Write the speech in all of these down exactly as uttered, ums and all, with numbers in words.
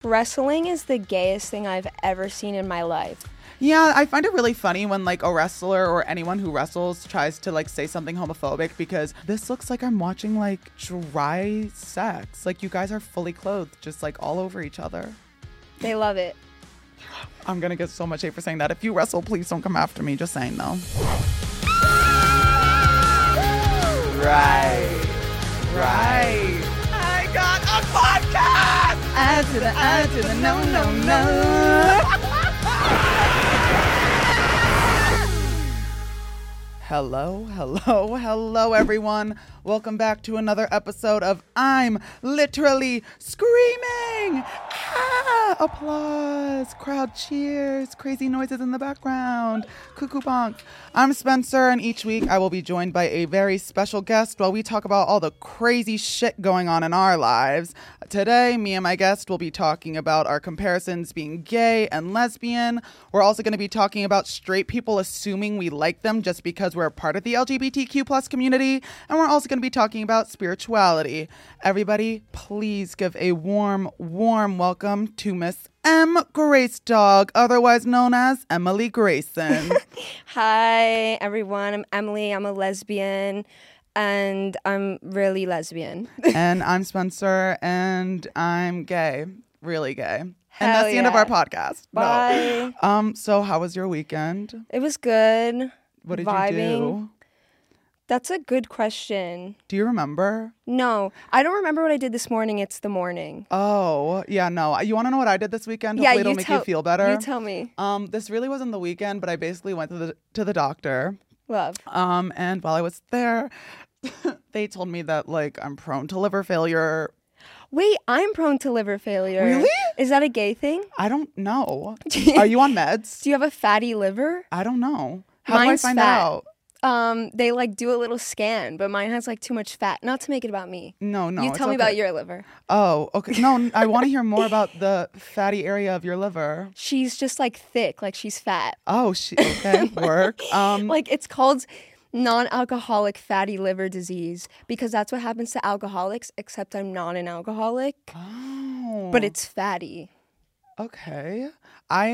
wrestling is the gayest thing I've ever seen in my life. Yeah, I find it really funny when like a wrestler or anyone who wrestles tries to like say something homophobic, because this looks like I'm watching like dry sex. Like you guys are fully clothed, just like all over each other. They love it. I'm gonna get so much hate for saying that. If you wrestle, please don't come after me. Just saying though. Right. Right. I got a podcast! Add to the add to the no no no. Hello, hello, hello, everyone. Welcome back to another episode of I'm Literally Screaming. Ah, applause, crowd cheers, crazy noises in the background, cuckoo bonk. I'm Spencer, and each week I will be joined by a very special guest while we talk about all the crazy shit going on in our lives. Today, me and my guest will be talking about our comparisons being gay and lesbian. We're also going to be talking about straight people assuming we like them just because we're a part of the L G B T Q plus community. And we're also going to be talking about spirituality. Everybody, please give a warm, warm welcome to Miss M. Grace Dog, otherwise known as Emily Grayson. Hi, everyone. I'm Emily. I'm a lesbian, and I'm really lesbian. And I'm Spencer, and I'm gay, really gay. Hell and that's the yeah. end of our podcast. Bye. No. Um. So, how was your weekend? It was good. What did Vibing. you do? That's a good question. Do you remember? No, I don't remember what I did this morning. It's the morning. Oh, yeah, no. You want to know what I did this weekend? Yeah, Hopefully you it'll make tell- you feel better. You tell me. Um, this really wasn't the weekend, but I basically went to the to the doctor. Love. Um, and while I was there, they told me that like I'm prone to liver failure. Wait, I'm prone to liver failure. Really? Is that a gay thing? I don't know. Are you on meds? Do you have a fatty liver? I don't know. How Mine's do I find fat. out? Um, they like do a little scan, but mine has like too much fat. Not to make it about me. No, no. you it's tell me okay. about your liver. Oh, okay. No, I want to hear more about the fatty area of your liver. She's just like thick, like she's fat. Oh, she, okay. Work. Um, Like it's called non-alcoholic fatty liver disease because that's what happens to alcoholics, except I'm not an alcoholic, oh. but it's fatty. Okay. I,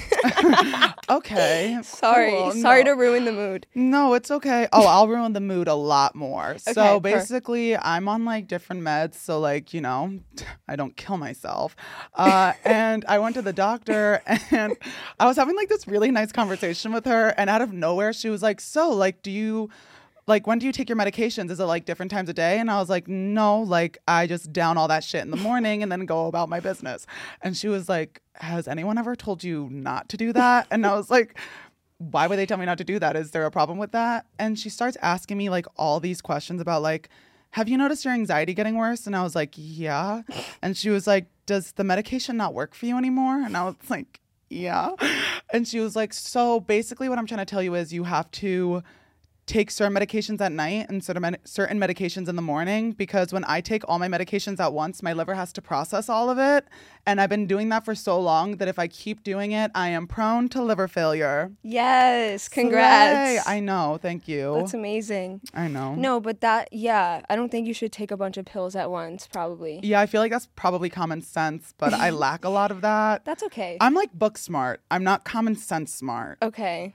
um, okay. Sorry. Cool. Sorry no. to ruin the mood. No, it's okay. Oh, I'll ruin the mood a lot more. Okay, so per- basically, I'm on like different meds. So like, you know, I don't kill myself. Uh, and I went to the doctor and I was having like this really nice conversation with her. And out of nowhere, she was like, so like, do you... like, when do you take your medications? Is it like different times a day? And I was like, no, like I just down all that shit in the morning and then go about my business. And she was like, has anyone ever told you not to do that? And I was like, why would they tell me not to do that? Is there a problem with that? And she starts asking me like all these questions about like, have you noticed your anxiety getting worse? And I was like, yeah. And she was like, does the medication not work for you anymore? And I was like, yeah. And she was like, so basically what I'm trying to tell you is you have to take certain medications at night and certain med- certain medications in the morning, because when I take all my medications at once, my liver has to process all of it. And I've been doing that for so long that if I keep doing it, I am prone to liver failure. Yes. Congrats. Slay. I know. Thank you. That's amazing. I know. No, but that, yeah, I don't think you should take a bunch of pills at once, probably. Yeah, I feel like that's probably common sense, but I lack a lot of that. That's okay. I'm like book smart. I'm not common sense smart. Okay.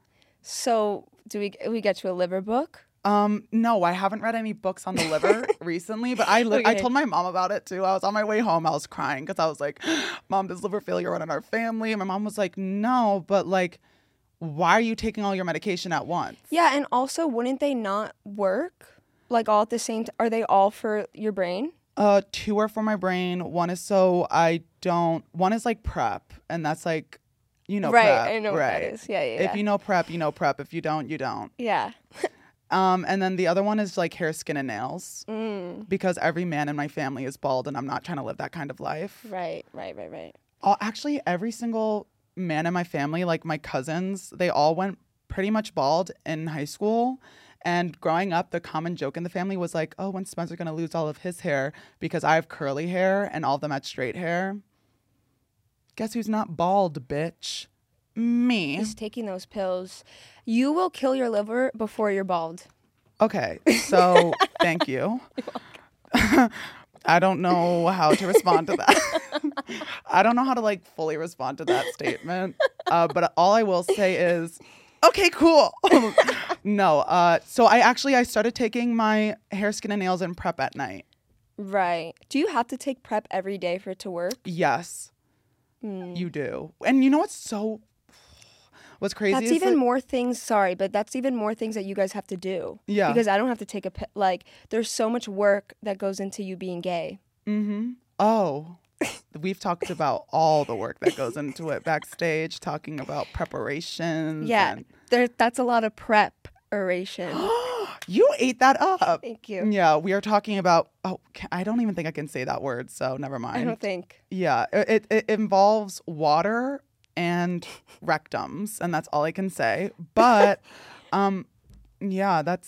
So, do we we get you a liver book? Um, no, I haven't read any books on the liver recently, but I li- I Okay. told my mom about it too. I was on my way home. I was crying because I was like, Mom, there's liver failure running in our family. And my mom was like, no, but like, why are you taking all your medication at once? Yeah, and also, wouldn't they not work? Like all at the same time? Are they all for your brain? Uh, two are for my brain. One is so I don't, one is like PrEP. And that's like, you know, right, PrEP. I know right. what that is. Yeah, yeah, If yeah. you know PrEP, you know PrEP. If you don't, you don't. Yeah. Um, and then the other one is like hair, skin, and nails. Mm, Because every man in my family is bald and I'm not trying to live that kind of life. right, right, right, right. Oh, actually, every single man in my family, like my cousins, they all went pretty much bald in high school. And growing up, the common joke in the family was like, oh, when's Spencer going to lose all of his hair? Because I have curly hair and all of them had straight hair. Guess who's not bald, bitch? Me. Just taking those pills. You will kill your liver before you're bald. Okay, so thank you. I don't know how to respond to that. I don't know how to like fully respond to that statement. Uh, but all I will say is, okay, cool. No. Uh, so I actually, I started taking my hair, skin, and nails in prep at night. Right. Do you have to take prep every day for it to work? Yes, Mm. you do. And you know what's so, what's crazy That's is even that- more things, sorry, but that's even more things that you guys have to do. Yeah. Because I don't have to take a, pe- like, there's so much work that goes into you being gay. Mm-hmm. Oh, we've talked about all the work that goes into it backstage, talking about preparations. Yeah, and- there. That's a lot of preparation. You ate that up. Thank you. Yeah, we are talking about, oh, ca- I don't even think I can say that word, so never mind. I don't think. Yeah, it, it, it involves water and rectums, and that's all I can say. But, um, yeah, that's...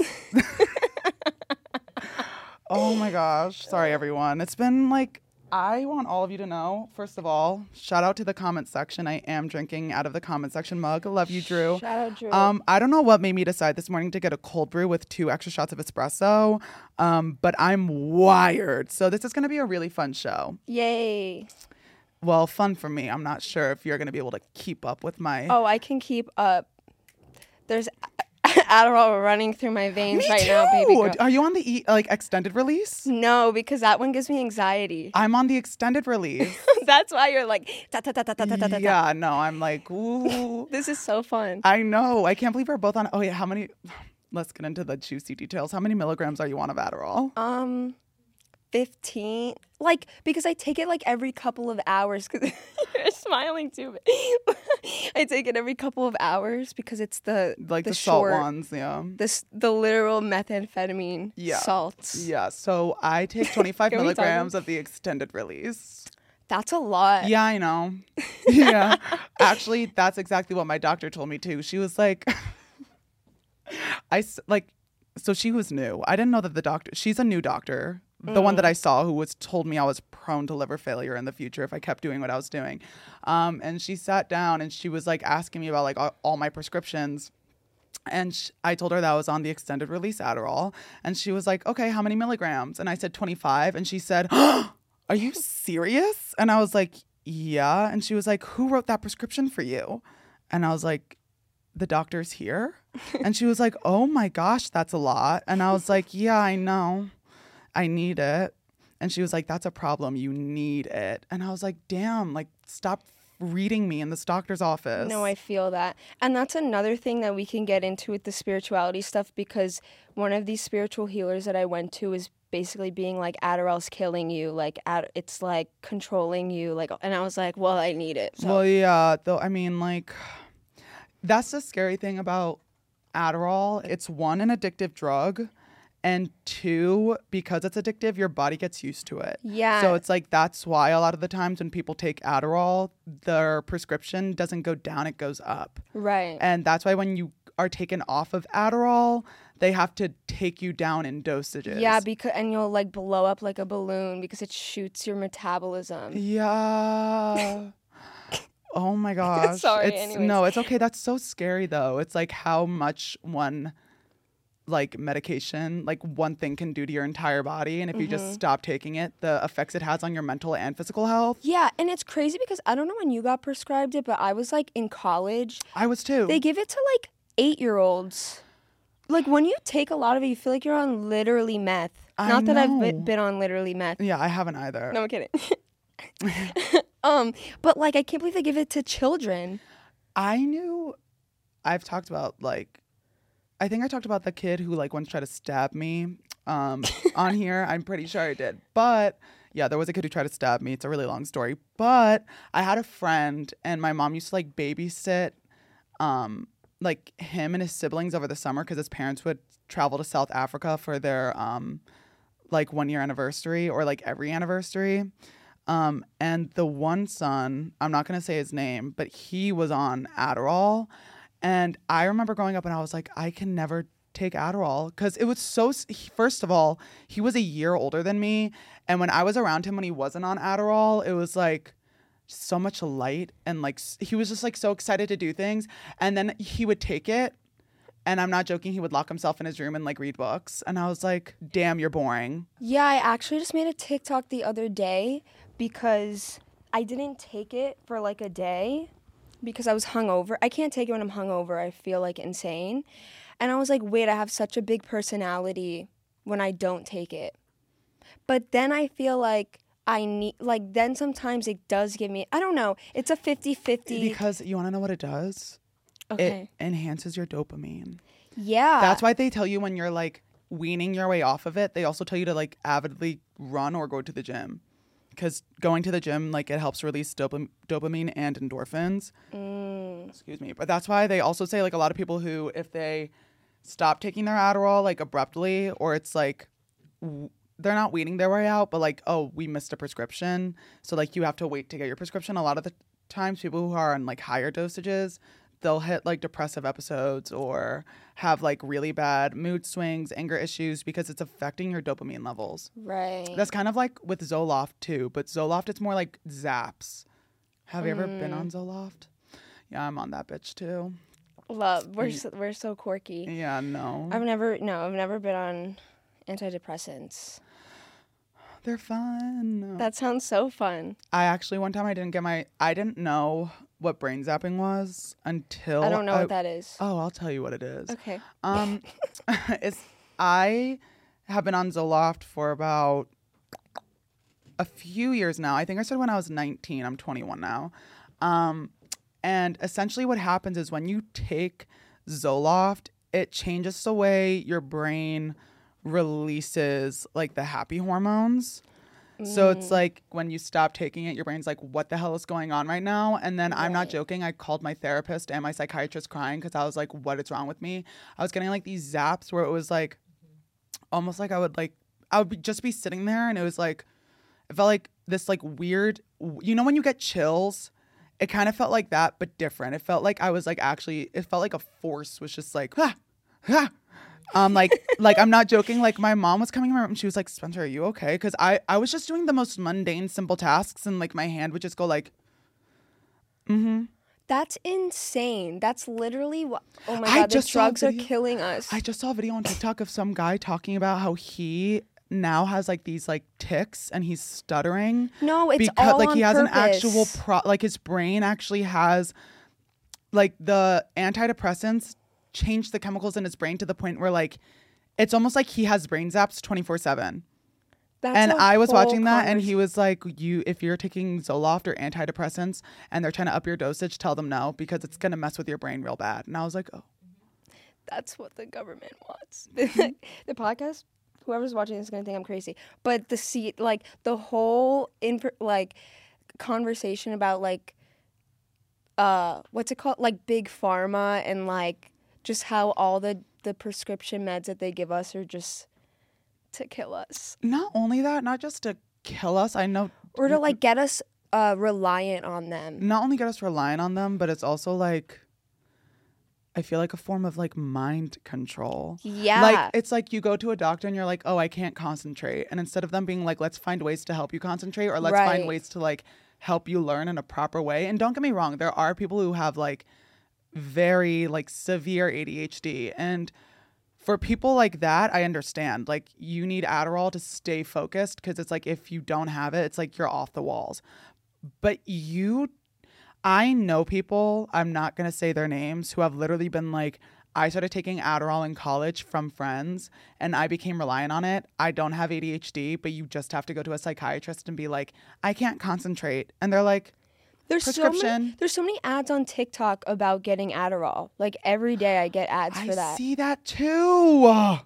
Oh my gosh. Sorry, everyone. It's been like, I want all of you to know, first of all, shout out to the comment section. I am drinking out of the comment section mug. Love you, Drew. Shout out, Drew. Um, I don't know what made me decide this morning to get a cold brew with two extra shots of espresso, um, but I'm wired. So this is going to be a really fun show. Yay. Well, fun for me. I'm not sure if you're going to be able to keep up with my... Oh, I can keep up. There's Adderall running through my veins Me right too. now, baby girl. Are you on the e- like extended release? No, because that one gives me anxiety. I'm on the extended release. That's why you're like, ta ta ta ta ta ta ta ta. Yeah, no, I'm like, ooh. This is so fun. I know. I can't believe we're both on. Oh, yeah. How many? Let's get into the juicy details. How many milligrams are you on of Adderall? Um, fifteen. Like, because I take it like every couple of hours. Because you're smiling too. I take it every couple of hours because it's the Like the, the salt short, ones, yeah. This the literal methamphetamine Yeah. salts. Yeah. So I take twenty-five Can we talk milligrams of the extended release. That's a lot. Yeah, I know. Yeah. Actually, that's exactly what my doctor told me too. She was like, I s- like, so she was new. I didn't know that the doctor, she's a new doctor. The one that I saw who was told me I was prone to liver failure in the future if I kept doing what I was doing. Um, and she sat down and she was like asking me about like all, all my prescriptions. And sh- I told her that I was on the extended release Adderall. And she was like, okay, how many milligrams? And I said twenty-five. And she said, are you serious? And I was like, yeah. And she was like, who wrote that prescription for you? And I was like, the doctor's here. And she was like, oh my gosh, that's a lot. And I was like, yeah, I know. I need it. And she was like, that's a problem. You need it. And I was like, damn, like, stop reading me in this doctor's office. No, I feel that. And that's another thing that we can get into with the spirituality stuff, because one of these spiritual healers that I went to is basically being like, Adderall's killing you. Like, ad- it's like controlling you. Like, and I was like, well, I need it. So. Well, yeah, though, I mean, like, that's the scary thing about Adderall. It's one, an addictive drug. And two, because it's addictive, your body gets used to it. Yeah. So it's like, that's why a lot of the times when people take Adderall, their prescription doesn't go down, it goes up. Right. And that's why when you are taken off of Adderall, they have to take you down in dosages. Yeah, because and you'll like blow up like a balloon because it shoots your metabolism. Yeah. Oh my gosh. Sorry, It's, anyways. no, it's okay. That's so scary though. It's like how much one like medication, like one thing can do to your entire body. And if you Mm-hmm. just stop taking it, the effects it has on your mental and physical health. Yeah, and it's crazy because I don't know when you got prescribed it, but I was like in college. I was too. They give it to like eight-year-olds. Like when you take a lot of it, you feel like you're on literally meth. I Not that I've be- know. been on literally meth. yeah, I haven't either. No, I'm kidding. um, but like I can't believe they give it to children. I knew, I've talked about like, I think I talked about the kid who like once tried to stab me um, on here. I'm pretty sure I did. But yeah, there was a kid who tried to stab me. It's a really long story. But I had a friend and my mom used to like babysit um, like him and his siblings over the summer because his parents would travel to South Africa for their um, like one year anniversary or like every anniversary. Um, and the one son, I'm not going to say his name, but he was on Adderall. And I remember growing up and I was like, I can never take Adderall because it was so, first of all, he was a year older than me. And when I was around him when he wasn't on Adderall, it was like so much light and like he was just like so excited to do things. And then he would take it And I'm not joking, he would lock himself in his room and like read books. And I was like, damn, you're boring. Yeah, I actually just made a TikTok the other day because I didn't take it for like a day because I was hungover. I can't take it when I'm hungover. I feel like insane. And I was like, wait, I have such a big personality when I don't take it. But then I feel like I need, like, then sometimes it does give me, I don't know, it's a fifty-fifty. Because you want to know what it does? Okay. It enhances your dopamine. Yeah. That's why they tell you when you're like weaning your way off of it, they also tell you to like avidly run or go to the gym. Because going to the gym, like, it helps release dopam- dopamine and endorphins. Mm. Excuse me. But that's why they also say, like, a lot of people who, if they stop taking their Adderall, like, abruptly, or it's like, w- they're not weaning their way out, but like, oh, we missed a prescription. So, like, you have to wait to get your prescription. A lot of the times, people who are on, like, higher dosages, they'll hit, like, depressive episodes or have, like, really bad mood swings, anger issues, because it's affecting your dopamine levels. Right. That's kind of like with Zoloft too, but Zoloft, it's more like zaps. Have you ever been on Zoloft? Yeah, I'm on that bitch too. Love. We're so, we're so quirky. Yeah, no. I've never, no, I've never been on antidepressants. They're fun. That sounds so fun. I actually, one time I didn't get my, I didn't know what brain zapping was until. I don't know I, what that is. Oh, I'll tell you what it is. Okay. Um, it's, I have been on Zoloft for about a few years now. I think I started when I was nineteen. I'm twenty-one now. Um, and essentially what happens is when you take Zoloft, it changes the way your brain releases like the happy hormones. Mm. So it's like when you stop taking it, your brain's like, what the hell is going on right now? And then right. I'm not joking. I called my therapist and my psychiatrist crying because I was like, what is wrong with me? I was getting like these zaps where it was like almost like I would like, I would be, just be sitting there and it was like, it felt like this like weird, you know, when you get chills, it kind of felt like that, but different. It felt like I was like actually, it felt like a force was just like, ah, ah. Um, like, like I'm not joking. Like my mom was coming around and she was like, Spencer, are you okay? Because I, I was just doing the most mundane, simple tasks and like my hand would just go like, mm-hmm. That's insane. That's literally what, oh my God, the drugs are killing us. I just saw a video on TikTok of some guy talking about how he now has like these like tics and he's stuttering. No, it's because all like on he has purpose. an actual pro, like his brain actually has like the antidepressants change the chemicals in his brain to the point where like it's almost like he has brain zaps twenty-four seven. That's and I was watching that conversation. And he was like, you if you're taking Zoloft or antidepressants and they're trying to up your dosage, tell them no because it's going to mess with your brain real bad. And I was like, oh. That's what the government wants. The podcast, whoever's watching this is going to think I'm crazy. But the seat, like the whole inf- like conversation about like uh what's it called? Like big pharma and like just how all the, the prescription meds that they give us are just to kill us. Not only that, not just to kill us. I know. Or to like get us uh, reliant on them. Not only get us reliant on them, but it's also like, I feel like a form of like mind control. Yeah. Like it's like you go to a doctor and you're like, oh, I can't concentrate. And instead of them being like, let's find ways to help you concentrate or let's right. find ways to like help you learn in a proper way. And don't get me wrong, there are people who have like very like severe A D H D. And for people like that, I understand. Like you need Adderall to stay focused because it's like if you don't have it, it's like you're off the walls. But you, I know people, I'm not going to say their names, who have literally been like, I started taking Adderall in college from friends and I became reliant on it. I don't have A D H D, but you just have to go to a psychiatrist and be like, I can't concentrate. And they're like, There's prescription. So many, there's so many ads on TikTok about getting Adderall. Like every day I get ads I for that. I see that too.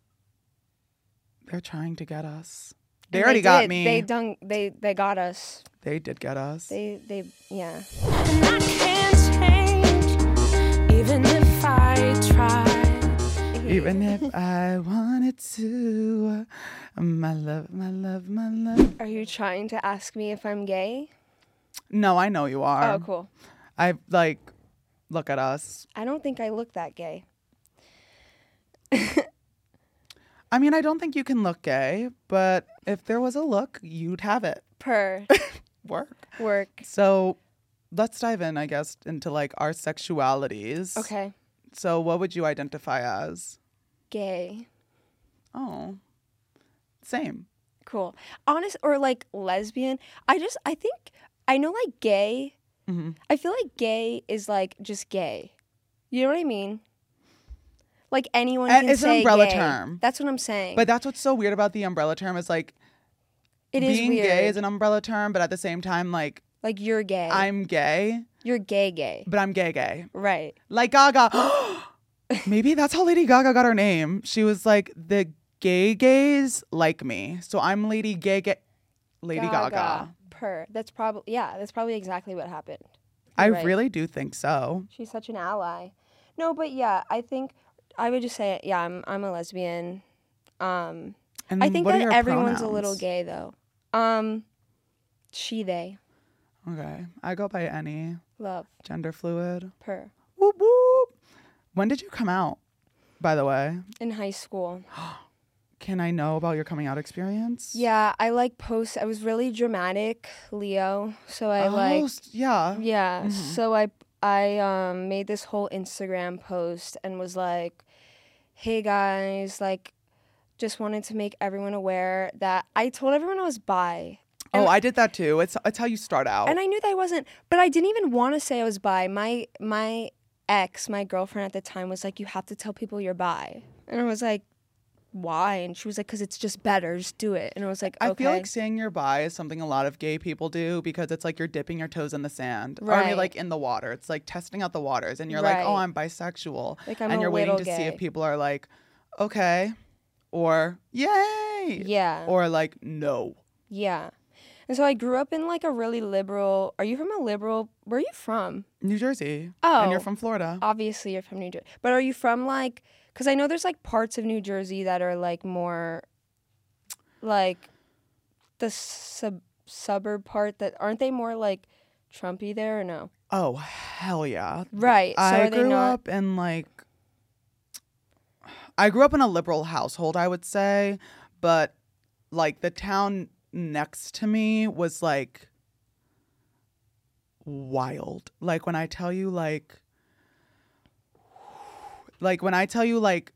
They're trying to get us. They and already they got did. me. They done, they they got us. They did get us. They they yeah. And I can't change, even if I try. Even if I wanted to. My love, my love, my love. Are you trying to ask me if I'm gay? No, I know you are. Oh, cool. I like, look at us. I don't think I look that gay. I mean, I don't think you can look gay, but if there was a look, you'd have it. Per. Work. Work. So let's dive in, I guess, into like our sexualities. Okay. So what would you identify as? Gay. Oh, same. Cool. Honest or like lesbian. I just I think I know like gay. Mm-hmm. I feel like gay is like just gay. You know what I mean? Like anyone And can it's an say umbrella gay. term. That's what I'm saying. But that's what's so weird about the umbrella term is like it is being weird. gay is an umbrella term, but at the same time, like like you're gay. I'm gay, You're gay gay. but I'm gay gay. Right. Like Gaga. Maybe that's how Lady Gaga got her name. She was like, the gay gays like me. So I'm Lady Gay Gay. Lady Gaga. Per. That's probably yeah, that's probably exactly what happened. I You're right. really do think so. She's such an ally. No, but yeah, I think I would just say yeah, I'm I'm a lesbian. Um And I think what are that your everyone's pronouns? a little gay though. Um she they. Okay. I go by any. Love. Gender fluid. Per. Whoop whoop. When did you come out, by the way? In high school. Can I know about your coming out experience? Yeah, I like post I was really dramatic, Leo. So I Oh, like s- yeah. Yeah. Mhm. So I I um made this whole Instagram post and was like, "Hey guys, like just wanted to make everyone aware that I told everyone I was bi." Oh, And- I did that too. It's it's how you start out. And I knew that I wasn't, but I didn't even want to say I was bi. My my ex, my girlfriend at the time was like, "You have to tell people you're bi." And I was like, "Why?" And she was like, "'Cause it's just better. Just do it." And I was like, I "Okay." feel like saying you're bi is something a lot of gay people do because it's like you're dipping your toes in the sand. Or I mean, Right. like in the water. It's like testing out the waters. And you're like, oh, Right. I'm bisexual. Like, I'm and a you're waiting little to see gay. if people are like, okay, or yay. Yeah. Or like, no. Yeah. And so I grew up in like a really liberal. Are you from a liberal? Where are you from? New Jersey. Oh. And you're from Florida. Obviously, you're from New Jersey. But are you from like, because I know there's like parts of New Jersey that are like more like the sub suburb part that aren't they more like Trumpy there or no? Oh, hell yeah. Right. So I are they grew not? up in like I grew up in a liberal household, I would say, but like the town next to me was like wild. Like when I tell you like like when I tell you like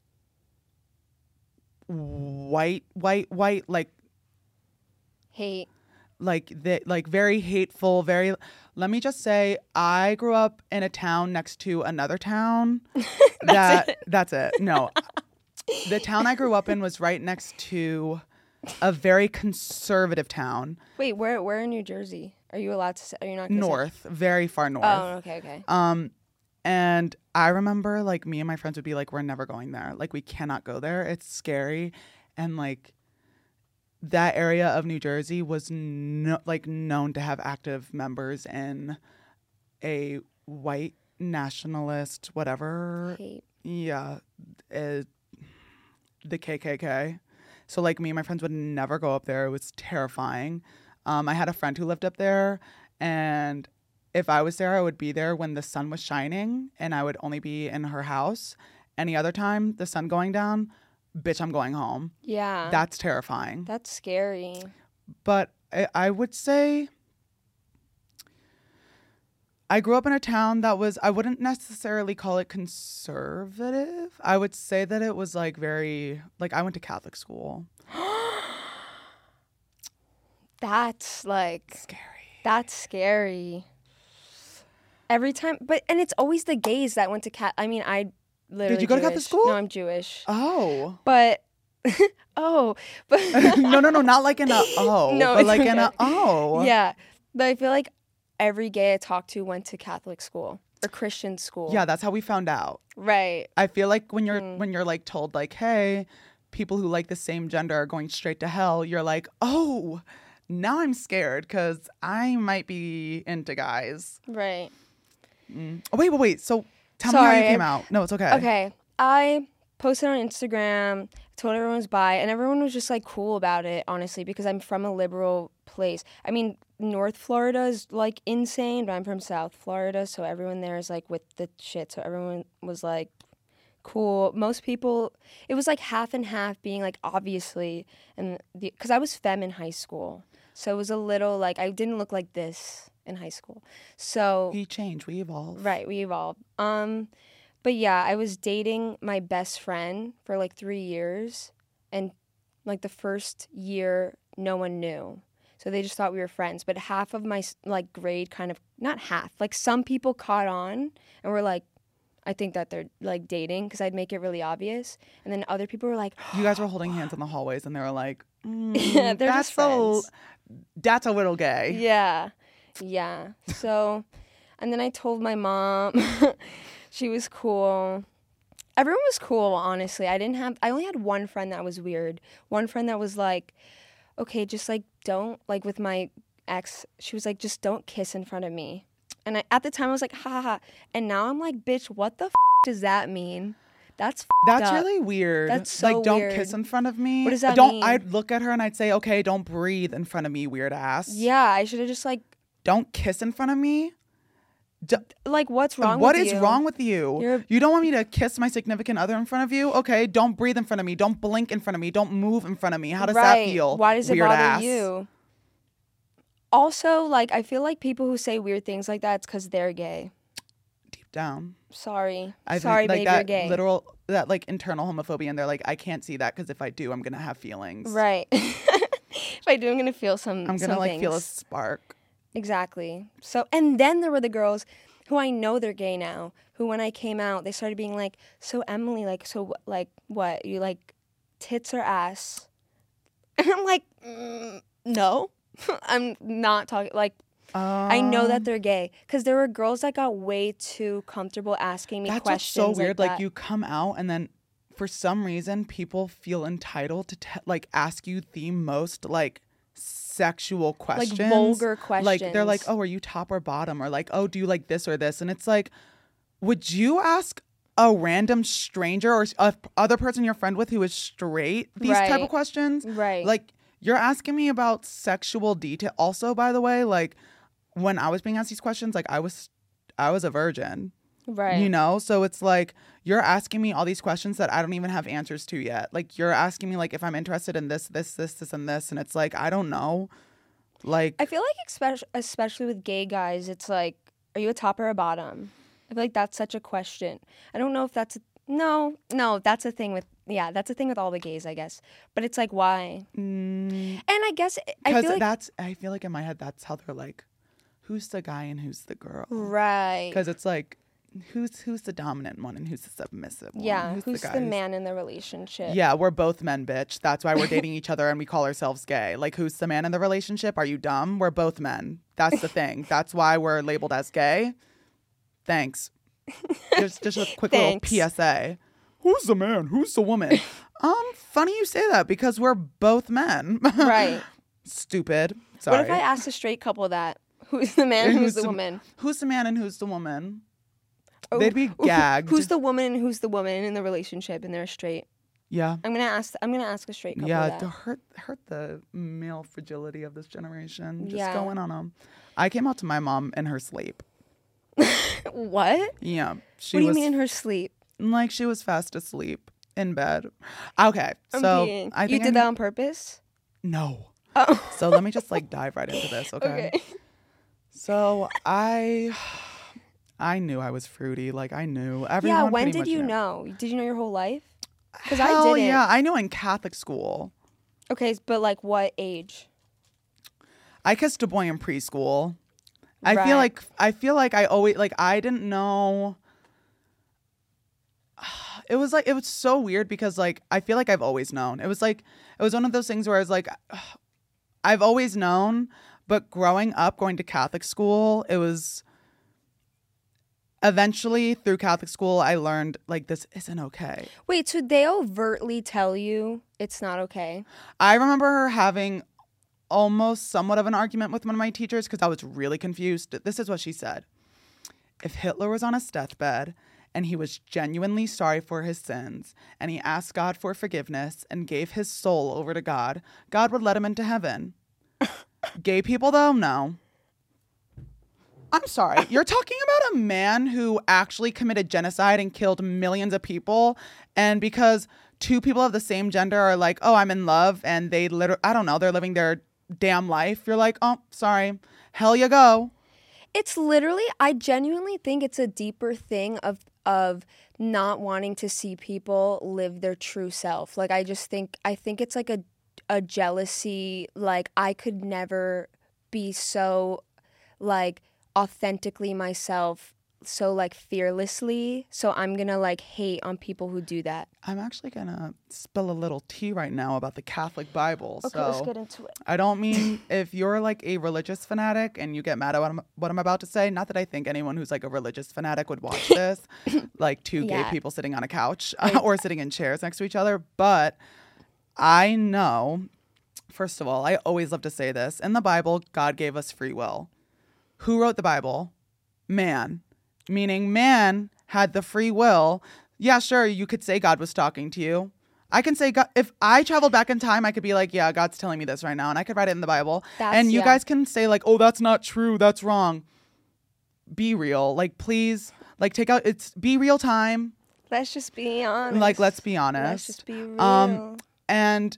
white white white like Hate. like the, like very hateful, very let me just say I grew up in a town next to another town that it. that's it. No. The town I grew up in was right next to a very conservative town. Wait, where where in New Jersey? Are you allowed to say? Are you not gonna say- North, very far north. Oh, okay, okay. Um and I remember like me and my friends would be like, we're never going there. Like we cannot go there. It's scary. And like that area of New Jersey was no, like known to have active members in a white nationalist whatever. Hate. Yeah, uh, the K K K. So like me and my friends would never go up there. It was terrifying. Um, I had a friend who lived up there, and if I was there, I would be there when the sun was shining, and I would only be in her house. Any other time, the sun going down, bitch, I'm going home. Yeah. That's terrifying. That's scary. But I, I would say I grew up in a town that was, I wouldn't necessarily call it conservative. I would say that it was like very, like I went to Catholic school. That's like Scary. that's scary. Every time, but and it's always the gays that went to cat. I mean, I literally. you go to Catholic Jewish. school? No, I'm Jewish. Oh. But oh, but no, no, no, not like in a oh, No, but it's like in a okay. oh. yeah. But I feel like every gay I talked to went to Catholic school or Christian school. Yeah, that's how we found out. Right. I feel like when you're Mm. when you're like told like, hey, people who like the same gender are going straight to hell, you're like, oh, now I'm scared because I might be into guys. Right. Mm. Oh, wait, wait, wait. So tell me Sorry, how you came I- out. No, it's okay. Okay. I posted on Instagram, told everyone was bi, and everyone was just like cool about it, honestly, because I'm from a liberal place. I mean, North Florida is like insane, but I'm from South Florida, so everyone there is like with the shit. So everyone was like cool. Most people, it was like half and half being like obviously, and because I was femme in high school, so it was a little like I didn't look like this in high school. So We change, we evolve. right, we evolved. Um, But yeah, I was dating my best friend for like three years. And like the first year, no one knew. So they just thought we were friends. But half of my like grade kind of, not half, like some people caught on and were like, I think that they're like dating because I'd make it really obvious. And then other people were like, You guys were holding hands in the hallways and they were like, mm, yeah, they're that's just friends. a, that's a little gay. Yeah. Yeah. So, and then I told my mom. She was cool. Everyone was cool, honestly. I didn't have, I only had one friend that was weird. One friend that was like, okay, just like don't, like with my ex, she was like, just don't kiss in front of me. And I, at the time I was like, ha ha ha. And now I'm like, bitch, what the f- does that mean? That's That's up. really weird. That's so like, don't weird. kiss in front of me. What does that don't, mean? I'd look at her and I'd say, okay, don't breathe in front of me, weird ass. Yeah, I should have just like, Don't kiss in front of me. D- like what's wrong What with is you? wrong with you? You're- You don't want me to kiss my significant other in front of you? Okay, don't breathe in front of me. Don't blink in front of me. Don't move in front of me. How does right. that feel? Why does it weird bother ass? you? Also, like, I feel like people who say weird things like that, it's because they're gay. Deep down. Sorry. I Sorry, think, like, babe, that you're gay. literal, that like internal homophobia, and they're like, I can't see that because if I do, I'm gonna have feelings. Right. If I do, I'm going to feel some I'm gonna some like feel a things. spark. Exactly. So, and then there were the girls who I know they're gay now, who when I came out, they started being like, so Emily, like, so wh- like what? You like tits or ass? And I'm like, mm, no, I'm not talking, like, I know that they're gay. Because there were girls that got way too comfortable asking me That's what's questions. so weird. Like, Like, that. you come out and then for some reason people feel entitled to te- like ask you the most like sexual questions, Like vulgar Like they're like, questions. oh, are you top or bottom, or like, oh, do you like this or this? And it's like, would you ask a random stranger or a other person you're friend with who is straight these type Right. of questions? Right. Like, you're asking me about sexual detail. Also, by the way, like when I was being asked these questions, like I was, I was a virgin. Right. You know, so it's like you're asking me all these questions that I don't even have answers to yet. Like, you're asking me like if I'm interested in this, this, this, this, and this, and it's like I don't know. Like, I feel like especially especially with gay guys, it's like, are you a top or a bottom? I feel like that's such a question. I don't know if that's a, no, no, that's a thing with yeah, that's a thing with all the gays, I guess. But it's like, why? mm, And I guess I because feel like that's I feel like in my head that's how they're like, who's the guy and who's the girl? right. Because it's like, who's who's the dominant one and who's the submissive one? Yeah, who's, the, the, guy? man in the relationship? Yeah, we're both men, bitch. That's why we're dating each other and we call ourselves gay. Like, who's the man in the relationship? Are you dumb? We're both men. That's the thing. That's why we're labeled as gay. Thanks. Just, just a quick Thanks. little P S A. Who's the man? Who's the woman? um, funny you say that because we're both men. Right. Stupid. Sorry. What if I asked a straight couple that? Who's the man, who's, the woman? Who's the man and who's the woman? Oh, They'd be gagged. Who's the woman and who's the woman in the relationship and they're straight? Yeah. I'm gonna ask I'm gonna ask a straight couple Yeah, that. to hurt hurt the male fragility of this generation. Just Yeah. going on them. I came out to my mom in her sleep. What? Yeah, she What do you was mean in her sleep? like she was fast asleep in bed. Okay, I'm so peeing. I You think did I'm- that on purpose? No. Oh. So let me just like dive right into this, okay? Okay. So I, I knew I was fruity. Like I knew everyone. Yeah, when pretty did much you knew. know? Did you know your whole life? Because I Hell didn't. yeah, I knew in Catholic school. Okay, but like what age? I kissed a boy in preschool. I Right. feel like I feel like I always like I didn't know. It was like it was so weird because like I feel like I've always known. It was like it was one of those things where I was like, I've always known, but growing up going to Catholic school, it was eventually through Catholic school I learned like this isn't okay. Wait, so they overtly tell you it's not okay? I remember her having almost somewhat of an argument with one of my teachers because I was really confused. This is what she said. If Hitler was on his deathbed and he was genuinely sorry for his sins and he asked God for forgiveness and gave his soul over to God, God would let him into heaven. Gay people, though, no. I'm sorry. You're talking about a man who actually committed genocide and killed millions of people. And because two people of the same gender are like, oh, I'm in love. And they literally, I don't know, they're living their damn life. You're like, oh, sorry. Hell you go. It's literally, I genuinely think it's a deeper thing of of not wanting to see people live their true self. Like I just think I think it's like a a jealousy, like I could never be so like authentically myself, so like fearlessly, so I'm gonna like hate on people who do that. I'm actually gonna spill a little tea right now about the Catholic Bible. Okay, so let's get into it. I don't mean if you're like a religious fanatic and you get mad at what I'm, what I'm about to say. Not that I think anyone who's like a religious fanatic would watch this, like two Yeah. gay people sitting on a couch or sitting in chairs next to each other. But I know, first of all, I always love to say this. In the Bible, God gave us free will. Who wrote the Bible? Man. Meaning man had the free will. Yeah, sure, you could say God was talking to you. I can say, God, if I traveled back in time, I could be like, yeah, God's telling me this right now. And I could write it in the Bible. That's- and you yeah. guys can say like, oh, that's not true. That's wrong. Be real. Like, please, like take out, it's be real time. Let's just be honest. Like, let's be honest. Let's just be real. Um, and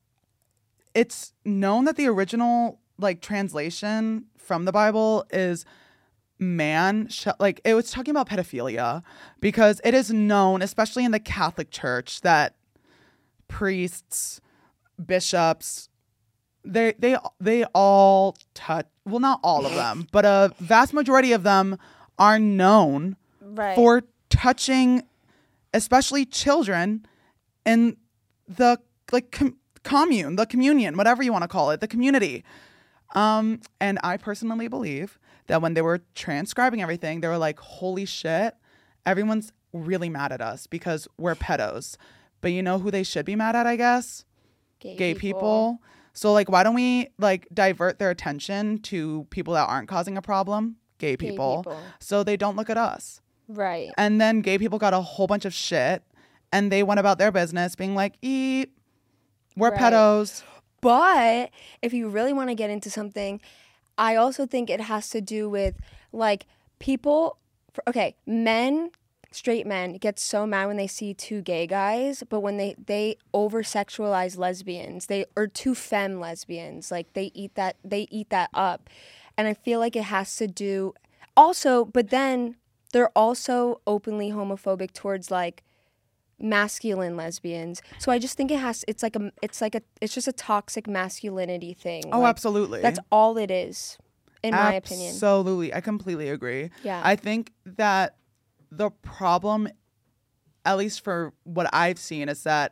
it's known that the original like translation from the Bible is man, sh- like it was talking about pedophilia, because it is known, especially in the Catholic Church, that priests, bishops, they they they all touch, well, not all of them, but a vast majority of them are known right. for touching especially children in the like com- commune, the communion, whatever you want to call it, the community. Um, and I personally believe that when they were transcribing everything, they were like, holy shit, everyone's really mad at us because we're pedos. But you know who they should be mad at, I guess? Gay, Gay people. So like, why don't we like divert their attention to people that aren't causing a problem? Gay Gay people. people. So they don't look at us. Right. And then gay people got a whole bunch of shit and they went about their business being like, eat, we're Right. pedos. But if you really want to get into something, I also think it has to do with like people. For, okay, men, straight men get so mad when they see two gay guys, but when they they over sexualize lesbians, they or two femme lesbians, like they eat that they eat that up, and I feel like it has to do also. But then they're also openly homophobic towards like masculine lesbians. So I just think it has it's like a it's like a it's just a toxic masculinity thing. Oh, Like, absolutely. that's all it is, in my opinion. Absolutely. I completely agree. Yeah. I think that the problem, at least for what I've seen, is that,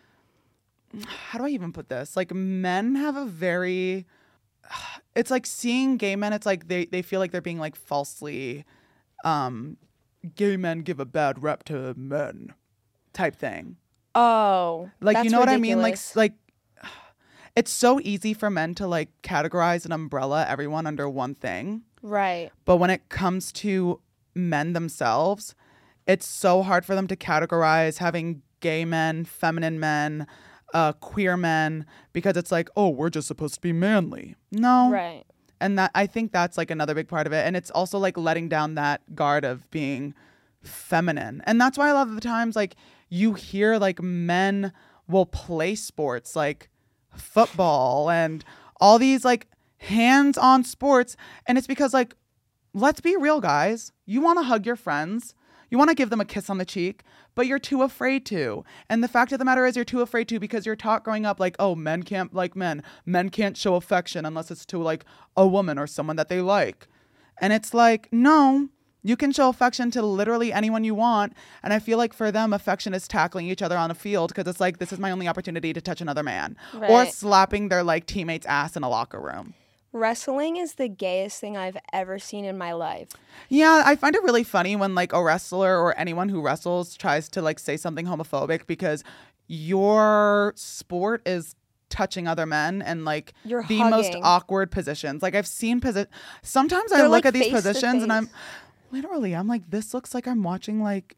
how do I even put this? Like, men have a very, it's like seeing gay men, it's like they, they feel like they're being like falsely, um, gay men give a bad rep to men type thing. Oh, Like, that's you know what I mean? Like, ridiculous. s- like, it's so easy for men to like categorize and umbrella everyone under one thing. right. But when it comes to men themselves, it's so hard for them to categorize having gay men, feminine men, uh, queer men, because it's like, oh, we're just supposed to be manly. No. Right. And that, I think that's like another big part of it. And it's also like letting down that guard of being feminine. And that's why a lot of the times, like, you hear like men will play sports like football and all these like hands-on sports. And it's because, like, let's be real, guys. You want to hug your friends. You want to give them a kiss on the cheek, but you're too afraid to. And the fact of the matter is you're too afraid to because you're taught growing up like, oh, men can't like men. Men can't show affection unless it's to like a woman or someone that they like. And it's like, no, you can show affection to literally anyone you want. And I feel like for them, affection is tackling each other on a field because it's like, this is my only opportunity to touch another man. Or Right. slapping their like teammate's ass in a locker room. Wrestling is the gayest thing I've ever seen in my life. Yeah, I find it really funny when like a wrestler or anyone who wrestles tries to like say something homophobic because your sport is touching other men and like You're the most hugging. awkward positions. Like I've seen posi- sometimes I They're, look like, at these face to positions and I'm face. literally I'm like, this looks like I'm watching like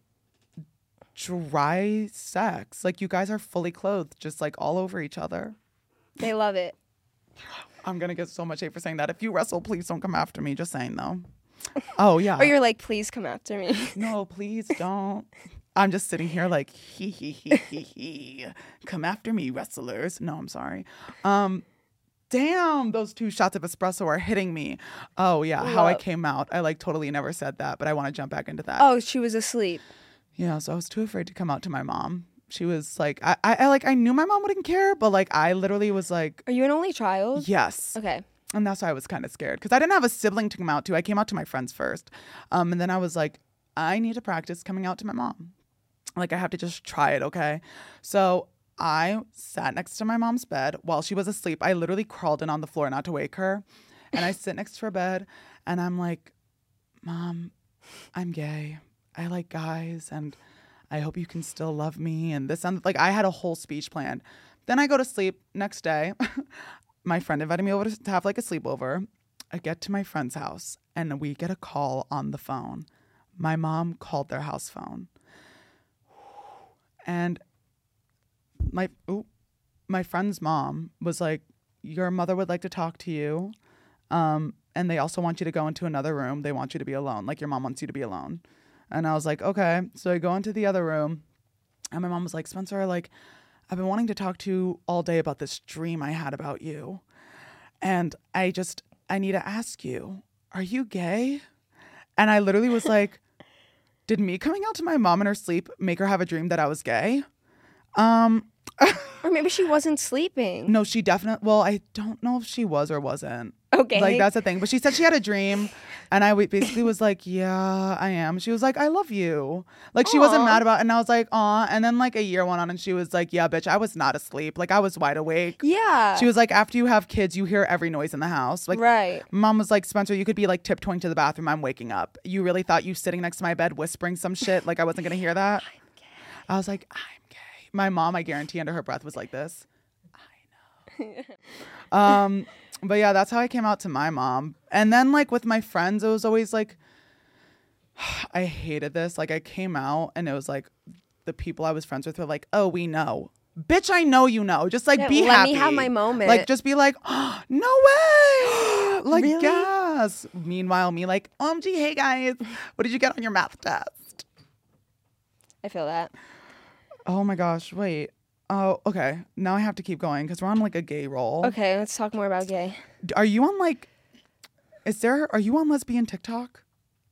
dry sex. Like you guys are fully clothed, just like all over each other. They love it. I'm gonna get so much hate for saying that. If you wrestle, please don't come after me. Just saying though. Oh yeah. Or you're like, please come after me. No, please don't. I'm just sitting here like, hee hee hee hee hee. Come after me, wrestlers. No, I'm sorry. Um, damn, those two shots of espresso are hitting me. Oh yeah, how I Love. came out. I like totally never said that, but I want to jump back into that. Oh, she was asleep. Yeah, so I was too afraid to come out to my mom. She was like, I, I, I like, I knew my mom wouldn't care, but like, I literally was like, Are you an only child? yes. Okay. And that's why I was kind of scared because I didn't have a sibling to come out to. I came out to my friends first. Um, and then I was like, I need to practice coming out to my mom. Like, I have to just try it, okay? So I sat next to my mom's bed while she was asleep. I literally crawled in on the floor not to wake her. And I sit next to her bed and I'm like, Mom, I'm gay. I like guys and I hope you can still love me. And this, and like, I had a whole speech planned. Then I go to sleep. Next day, my friend invited me over to have like a sleepover. I get to my friend's house and we get a call on the phone. My mom called their house phone. And my ooh, my friend's mom was like, your mother would like to talk to you. Um, and they also want you to go into another room. They want you to be alone. Like your mom wants you to be alone. And I was like, okay. So I go into the other room and my mom was like, Spencer, like, I've been wanting to talk to you all day about this dream I had about you. And I just, I need to ask you, are you gay? And I literally was like, did me coming out to my mom in her sleep make her have a dream that I was gay? Um, Or maybe she wasn't sleeping. no, she definitely, well, I don't know if she was or wasn't. Okay. Like, that's the thing. But she said she had a dream. And I w- basically was like, yeah, I am. She was like, I love you. Like, she wasn't Aw. mad about it. And I was like, aw. And then, like, a year went on and she was like, yeah, bitch, I was not asleep. Like, I was wide awake. Yeah. She was like, after you have kids, you hear every noise in the house. Like, right. Mom was like, Spencer, you could be like tiptoeing to the bathroom. I'm waking up. You really thought you sitting next to my bed whispering some shit? Like, I wasn't going to hear that? I'm gay. I was like, I'm gay. My mom, I guarantee, under her breath was like this. I know. um, but yeah, that's how I came out to my mom. And then, like, with my friends, it was always like, I hated this. Like, I came out and it was like, the people I was friends with were like, oh, we know. Bitch, I know you know. Just like Yeah, be let happy. me have my moment. Like, just be like, oh, no way. Like, Really? yes. Meanwhile, me like, O M G, hey guys, what did you get on your math test? I feel that. Oh my gosh, wait. Oh, okay. Now I have to keep going because we're on like a gay roll. Okay, let's talk more about gay. D- Are you on like, is there, are you on lesbian TikTok?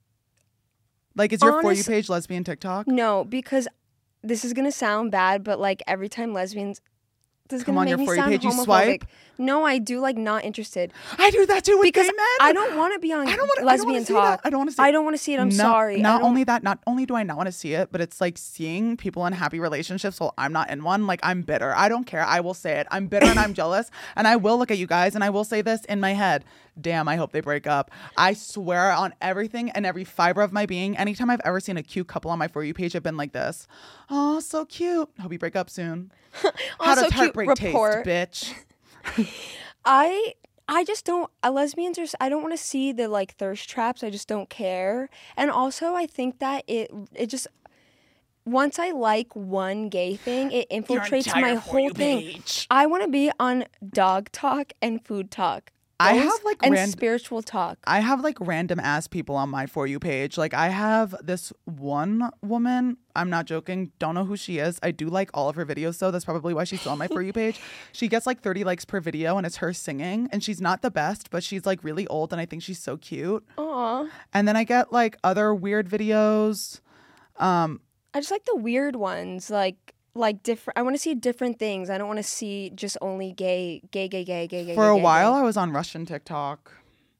Like, is your For You Honest- page lesbian TikTok? No, because this is gonna sound bad, but like every time lesbians, this is Come gonna on, make your me For You sound page, you homophobic. swipe? No, I do like not interested I do that too with because gay men. I don't want to be on I don't wanna- I don't lesbian wanna see talk. that. I don't wanna see I it. don't want to see it. I'm No- sorry. I Not don't- only that, not only do I not want to see it, but it's like seeing people in happy relationships while I'm not in one. Like, I'm bitter. I don't care. I will say it. I'm bitter and I'm jealous. And I will look at you guys and I will say this in my head. Damn, I hope they break up. I swear on everything and every fiber of my being, anytime I've ever seen a cute couple on my For You page, I've been like this. Oh, so cute. Hope you break up soon. How so does cute heartbreak report. taste, bitch? I I just don't. Uh, lesbians are. s- I don't want to see the like thirst traps. I just don't care. And also, I think that it it just once I like one gay thing, it infiltrates entire my For You whole thing. page. I want to be on dog talk and food talk. I Those- have, like, and rand- spiritual talk. I have like random ass people on my For You page. Like, I have this one woman, I'm not joking, don't know who she is. I do like all of her videos though. That's probably why she's still on my For You page. She gets like thirty likes per video and it's her singing. And she's not the best, but she's like really old and I think she's so cute. Aw. And then I get like other weird videos. Um, I just like the weird ones, like like different. I want to see different things. I don't want to see just only gay, gay, gay, gay, gay, gay. for gay, a gay, while, gay. I was on Russian TikTok.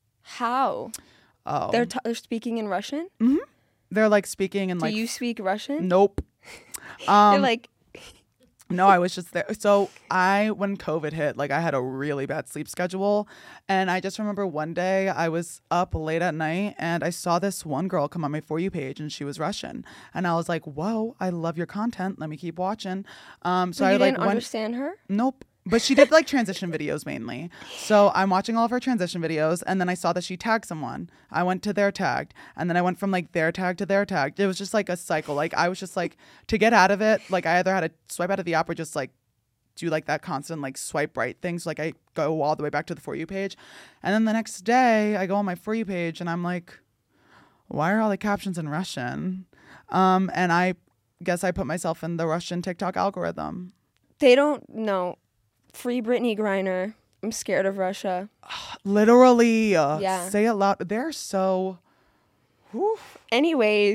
How? Oh, They're t- they're speaking in Russian. they're like speaking and Do like, you speak Russian? nope. They're Um, like, No, I was just there. So I, when COVID hit, like I had a really bad sleep schedule. And I just remember one day I was up late at night and I saw this one girl come on my For You page and she was Russian. And I was like, whoa, I love your content. Let me keep watching. Um, so you I like didn't went, understand her. nope. But she did like transition videos mainly. So I'm watching all of her transition videos. And then I saw that she tagged someone. I went to their tagged. And then I went from like their tag to their tagged. It was just like a cycle. Like I was just like, to get out of it, like I either had to swipe out of the app or just like do like that constant like swipe right thing. So like I go all the way back to the For You page. And then the next day I go on my For You page and I'm like, why are all the captions in Russian? Um, and I guess I put myself in the Russian TikTok algorithm. They don't know. Free Brittany Griner. I'm scared of Russia. Literally. Uh, Yeah. Say it loud. They're so. Whew. Anyways,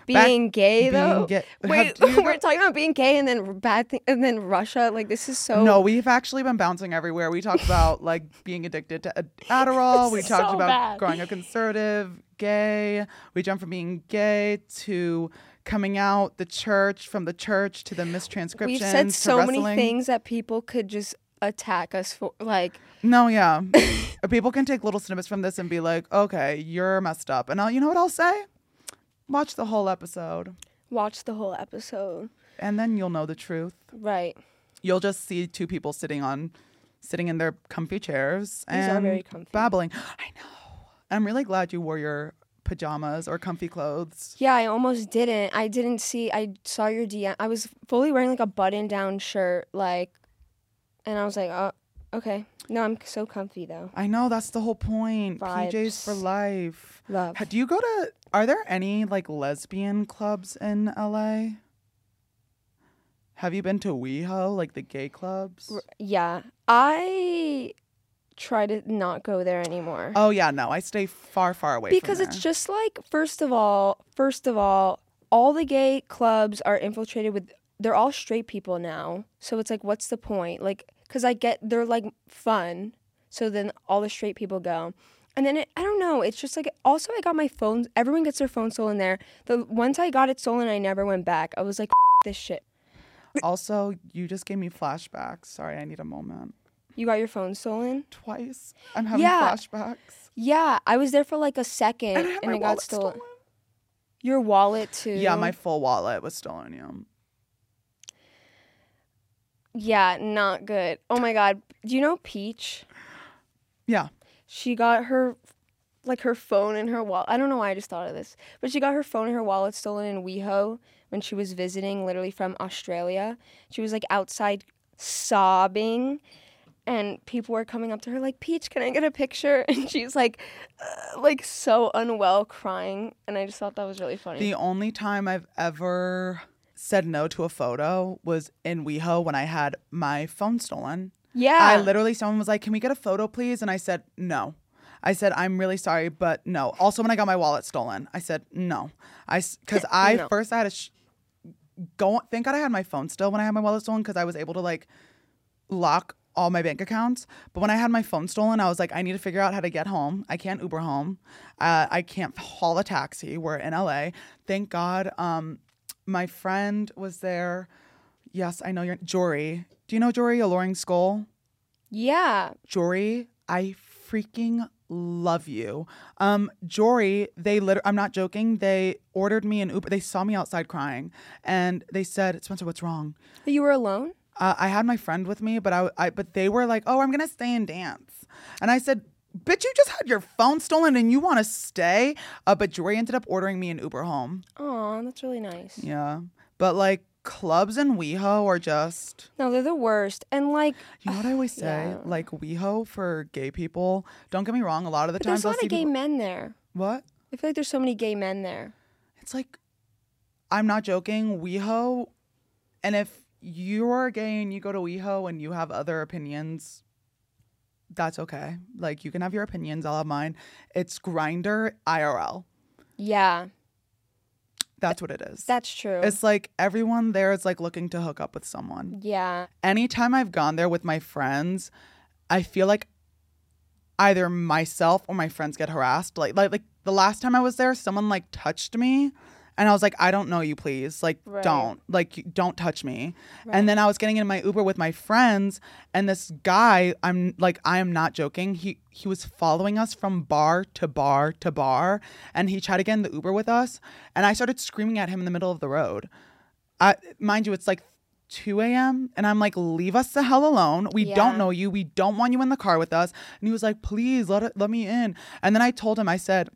being gay being though. gay- Wait, Have- do you we're go- talking about being gay and then bad thing, and then Russia. Like this is so. No, we've actually been bouncing everywhere. We talked about like being addicted to Ad- Adderall. We This is talked so about bad. growing up conservative, gay. We jumped from being gay to coming out, the church, from the church to the mistranscriptions. We've said to so many wrestling. things that people could just attack us for. Like No, yeah. People can take little snippets from this and be like, okay, you're messed up. And I'll, you know what I'll say? Watch the whole episode. watch the whole episode. And then you'll know the truth. Right. You'll just see two people sitting on, sitting in their comfy chairs These and are very comfy. babbling. I know. I'm really glad you wore your pajamas or comfy clothes. Yeah, I almost didn't. I didn't see. I saw your D M. I was fully wearing like a button-down shirt, like, and I was like, oh, okay. No, I'm so comfy though. I know, that's the whole point. Vibes. P Js for life. Love. Ha- Do you go to, are there any like lesbian clubs in L A? Have you been to WeHo, like the gay clubs? R- Yeah, I try to not go there anymore. Oh yeah, no, I stay far, far away Because from it's there. just like, first of all, first of all, all the gay clubs are infiltrated with, they're all straight people now. So it's like, what's the point? Like, because I get, they're like fun. So then all the straight people go. And then it, I don't know, it's just like, also I got my phone, everyone gets their phone stolen there. The Once I got it stolen, I never went back. I was like, this shit. Also, you just gave me flashbacks. Sorry, I need a moment. You got your phone stolen? Twice. I'm having Yeah. flashbacks. Yeah, I was there for like a second And I had and my it got wallet stolen. stolen. Your wallet too? Yeah, my full wallet was stolen, yeah. Yeah, not good. Oh my God. Do you know Peach? Yeah. She got her, like her phone and her wallet. I don't know why I just thought of this, but she got her phone and her wallet stolen in WeHo when she was visiting, literally from Australia. She was like outside sobbing, and people were coming up to her like, "Peach, can I get a picture?" And she's like, uh, like so unwell, crying. And I just thought that was really funny. The only time I've ever said no to a photo was in WeHo when I had my phone stolen. yeah. I literally, someone was like, "Can we get a photo, please?" And I said, no. I said, "I'm really sorry, but no." Also, when I got my wallet stolen, I said, no. I, because I No. first I had to sh- go, thank God I had my phone still when I had my wallet stolen because I was able to like lock all my bank accounts. But when I had my phone stolen, I was like, I need to figure out how to get home. I can't Uber home. Uh, I can't haul a taxi. We're in L A. Thank God. Um, my friend was there. Yes, I know you're Jory. Do you know Jory, Alluring Skull? yeah. Jory, I freaking love you. Um, Jory, they literally, I'm not joking. They ordered me an Uber. They saw me outside crying and they said, "Spencer, what's wrong?" You were alone? Uh, I had my friend with me, but I, I, but they were like, "Oh, I'm gonna stay and dance," and I said, "Bitch, you just had your phone stolen and you want to stay?" Uh, but Jory ended up ordering me an Uber home. Oh, that's really nice. Yeah, but like clubs and WeHo are just, No, they're the worst. And like, you know what I always say, Yeah. like WeHo for gay people. Don't get me wrong, a lot of the but times there's a I'll lot see of gay people- men there. what? I feel like there's so many gay men there. It's like, I'm not joking, WeHo, and if you're gay and you go to WeHo and you have other opinions, that's okay. Like, you can have your opinions, I'll have mine. It's Grindr I R L. Yeah, That's what it is. that's true. It's like everyone there is like looking to hook up with someone. yeah. Anytime I've gone there with my friends, I feel like either myself or my friends get harassed. Like, like, like the last time I was there, someone like touched me. And I was like, "I don't know you, please. Like, Right. don't. Like, you- don't touch me." Right. And then I was getting in my Uber with my friends, and this guy, I'm like, I am not joking. He he was following us from bar to bar to bar, and he tried to get in the Uber with us, and I started screaming at him in the middle of the road. I, mind you, it's like two a.m. and I'm like, "Leave us the hell alone. We Yeah. don't know you. We don't want you in the car with us." And he was like, "Please let it, let me in." And then I told him, I said.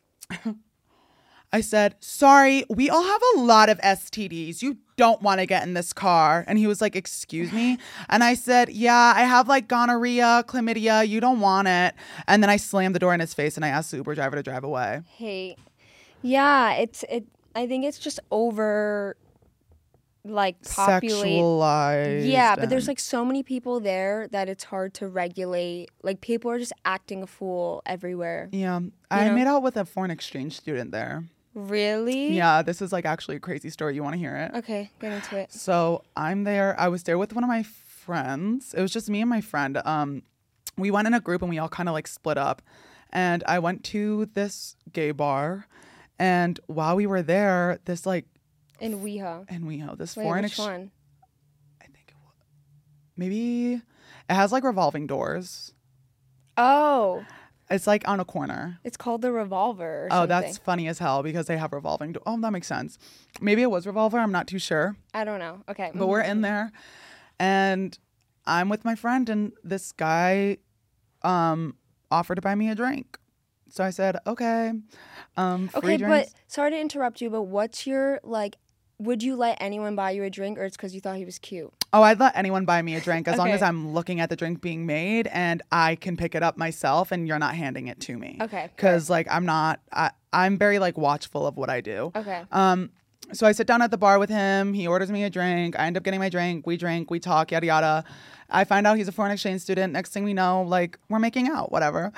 I said, "Sorry, we all have a lot of S T Ds. You don't want to get in this car." And he was like, "Excuse me?" And I said, "Yeah, I have like gonorrhea, chlamydia. You don't want it." And then I slammed the door in his face and I asked the Uber driver to drive away. Hey, yeah. It's it. I think it's just over, like populate. Sexualized. Yeah, but there's and- like so many people there that it's hard to regulate. Like people are just acting a fool everywhere. Yeah. I know? made out with a foreign exchange student there. Really? Yeah, this is like actually a crazy story. You want to hear it? Okay, get into it. So I'm there. I was there with one of my friends. It was just me and my friend. Um, we went in a group and we all kind of like split up. And I went to this gay bar. And while we were there, this like In WeHo. and we know this Wait, foreign which exchange. one? I think it was maybe it has like revolving doors. Oh, It's like on a corner. it's called the Revolver. Or Oh, something. that's funny as hell because they have revolving doors. Oh, that makes sense. Maybe it was Revolver. I'm not too sure. I don't know. Okay. But we're in there and I'm with my friend and this guy um offered to buy me a drink. So I said, okay. Um free Okay, drinks. but sorry to interrupt you, but what's your like? Would you let anyone buy you a drink, or it's because you thought he was cute? Oh, I'd let anyone buy me a drink as long Okay. as I'm looking at the drink being made and I can pick it up myself and you're not handing it to me. Okay. Because like I'm not I, I'm very like watchful of what I do. Okay. Um so I sit down at the bar with him, he orders me a drink, I end up getting my drink, we drink, we talk, yada yada. I find out he's a foreign exchange student. Next thing we know, like we're making out, whatever.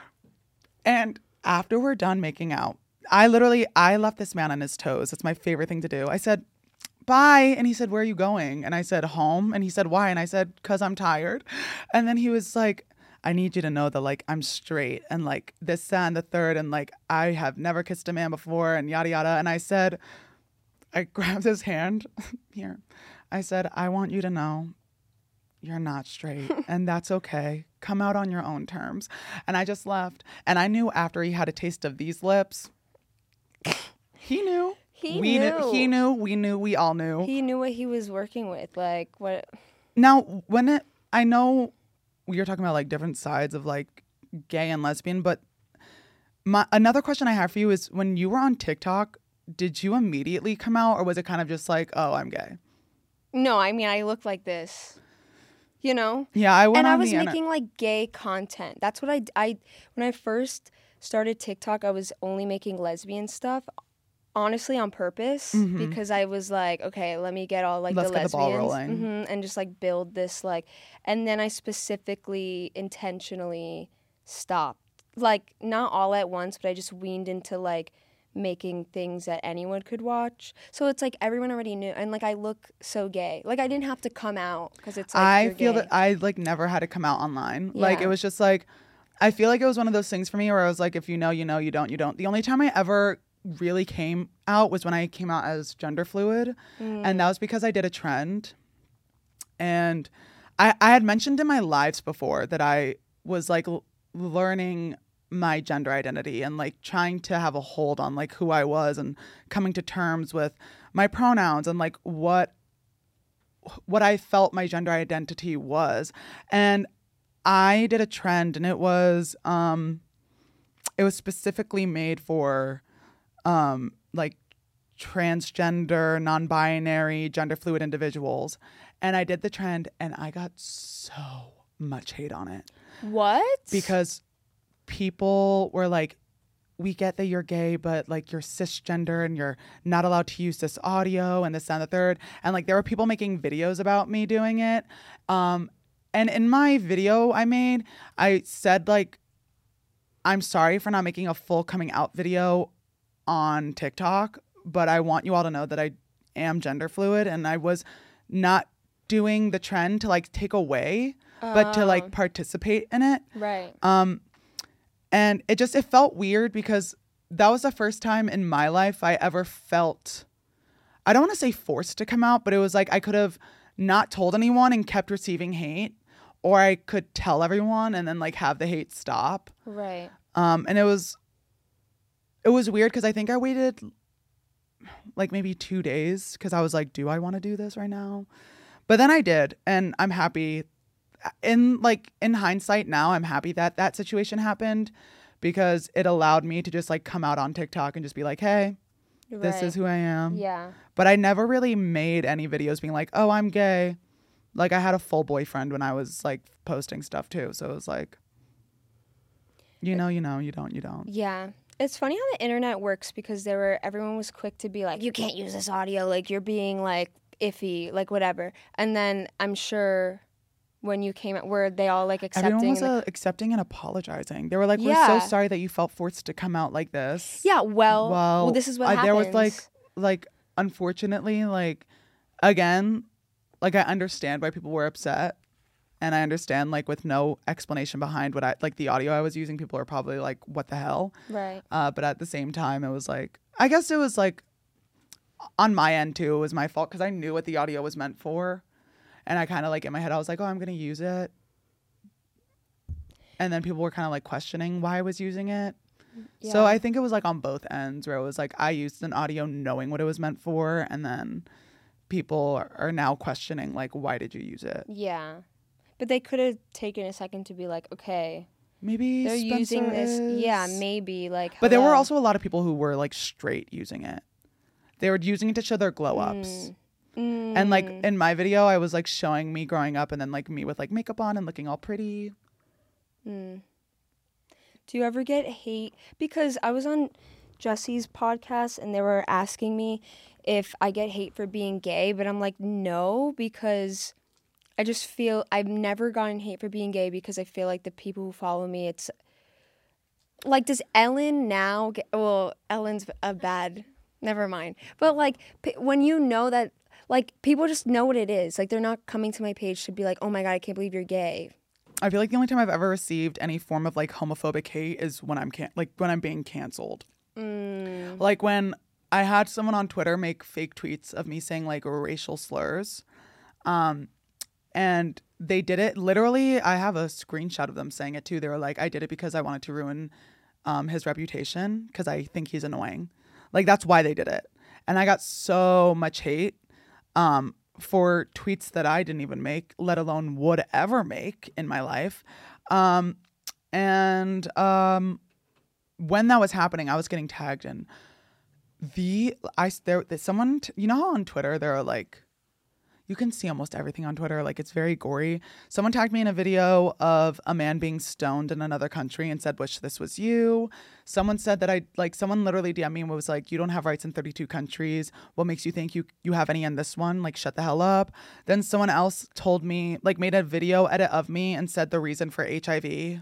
And after we're done making out, I literally I left this man on his toes. It's my favorite thing to do. I said, bye. And he said, where are you going? And I said, home. And he said, why? And I said, because I'm tired. And then he was like, I need you to know that like I'm straight and like this, that, and the third. And like I have never kissed a man before and yada yada. And I said, I grabbed his hand here. I said, I want you to know you're not straight and that's okay. Come out on your own terms. And I just left. And I knew after he had a taste of these lips, he knew. He we knew. He knew. We knew. We all knew. He knew what he was working with. Like what? Now, when it, I know you're talking about like different sides of like gay and lesbian, but my another question I have for you is when you were on TikTok, did you immediately come out or was it kind of just like, oh, I'm gay? No, I mean I look like this. You know. Yeah, I went And on I was the internet- making like gay content. That's what I I when I first started TikTok, I was only making lesbian stuff. Honestly, on purpose, because I was like, okay, let me get all like Mm-hmm. Let's the get the ball lesbians, rolling. mhm, and just like build this like, and then I specifically, intentionally stopped, like not all at once, but I just weaned into like making things that anyone could watch. So it's like everyone already knew, and like I look so gay, like I didn't have to come out because it's like I you're feel gay. that I like never had to come out online. Like Yeah. it was just like, I feel like it was one of those things for me where I was like, if you know, you know, you don't, you don't. The only time I ever really came out was when I came out as gender fluid. Mm. And that was because I did a trend. And I, I had mentioned in my lives before that I was like l- learning my gender identity and like trying to have a hold on like who I was and coming to terms with my pronouns and like what what I felt my gender identity was. And I did a trend and it was um it was specifically made for um like transgender, non-binary, gender fluid individuals. And I did the trend and I got so much hate on it What? because people were like, we get that you're gay, but like you're cisgender and you're not allowed to use this audio and this and the third. And like there were people making videos about me doing it. Um, and in my video I made, I said like, I'm sorry for not making a full coming out video on TikTok, but I want you all to know that I am gender fluid and I was not doing the trend to like take away, but to Oh. like participate in it. Right. Um, and it just, it felt weird because that was the first time in my life I ever felt, I don't want to say forced to come out, but it was like I could have not told anyone and kept receiving hate, or I could tell everyone and then like have the hate stop. Right. Um, and it was, it was weird because I think I waited like maybe two days because I was like, do I want to do this right now? But then I did, and I'm happy. In like in hindsight now, I'm happy that that situation happened because it allowed me to just like come out on TikTok and just be like, hey, this Right. is who I am. Yeah. But I never really made any videos being like, oh, I'm gay. Like I had a full boyfriend when I was like posting stuff too. So it was like, you know, you know, you don't, you don't. Yeah. It's funny how the internet works because there were everyone was quick to be like, you can't use this audio, like you're being like iffy, like whatever. And then I'm sure when you came out? Were they all like accepting? Everyone was and, uh, like- accepting and apologizing. They were like, we're Yeah. so sorry that you felt forced to come out like this. yeah. Well, well, Well, this is what I, happens. there was like, like, unfortunately, like, again, like I understand why people were upset. And I understand, like, with no explanation behind what I, like, the audio I was using, people are probably like, what the hell? right. Uh, but at the same time, it was like, I guess it was like, on my end too, it was my fault because I knew what the audio was meant for. And I kind of like, in my head, I was like, oh, I'm going to use it. And then people were kind of like questioning why I was using it. So Yeah. I think it was like on both ends where it was like, I used an audio knowing what it was meant for. And then people are, are now questioning, like, why did you use it? Yeah. But they could have taken a second to be like, okay, Maybe they're Spencer using this. Yeah, is- maybe like. But there were hello. also a lot of people who were like straight using it. They were using it to show their glow ups. Mm. And like Mm. in my video, I was like showing me growing up and then like me with like makeup on and looking all pretty. Mm. Do you ever get hate? Because I was on Jesse's podcast and they were asking me if I get hate for being gay, but I'm like, no, because I just feel I've never gotten hate for being gay because I feel like the people who follow me, it's like, does Ellen now get, well, Ellen's a bad, never mind. But like, p- when you know that, like, people just know what it is. Like, they're not coming to my page to be like, oh my God, I can't believe you're gay. I feel like the only time I've ever received any form of like homophobic hate is when I'm can- like when I'm being canceled. Mm. Like when I had someone on Twitter make fake tweets of me saying like racial slurs. Um, and they did it literally. I have a screenshot of them saying it too. They were like, I did it because I wanted to ruin um, his reputation because I think he's annoying. Like that's why they did it. And I got so much hate um, for tweets that I didn't even make, let alone would ever make in my life. Um, and um, when that was happening, I was getting tagged in the I there someone t- you know how on Twitter there are like you can see almost everything on Twitter, like it's very gory. Someone tagged me in a video of a man being stoned in another country and said, wish this was you. Someone said that I like someone literally D M'd me and was like, you don't have rights in thirty-two countries. What makes you think you you have any in this one? Like shut the hell up. Then someone else told me, like made a video edit of me and said the reason for H I V.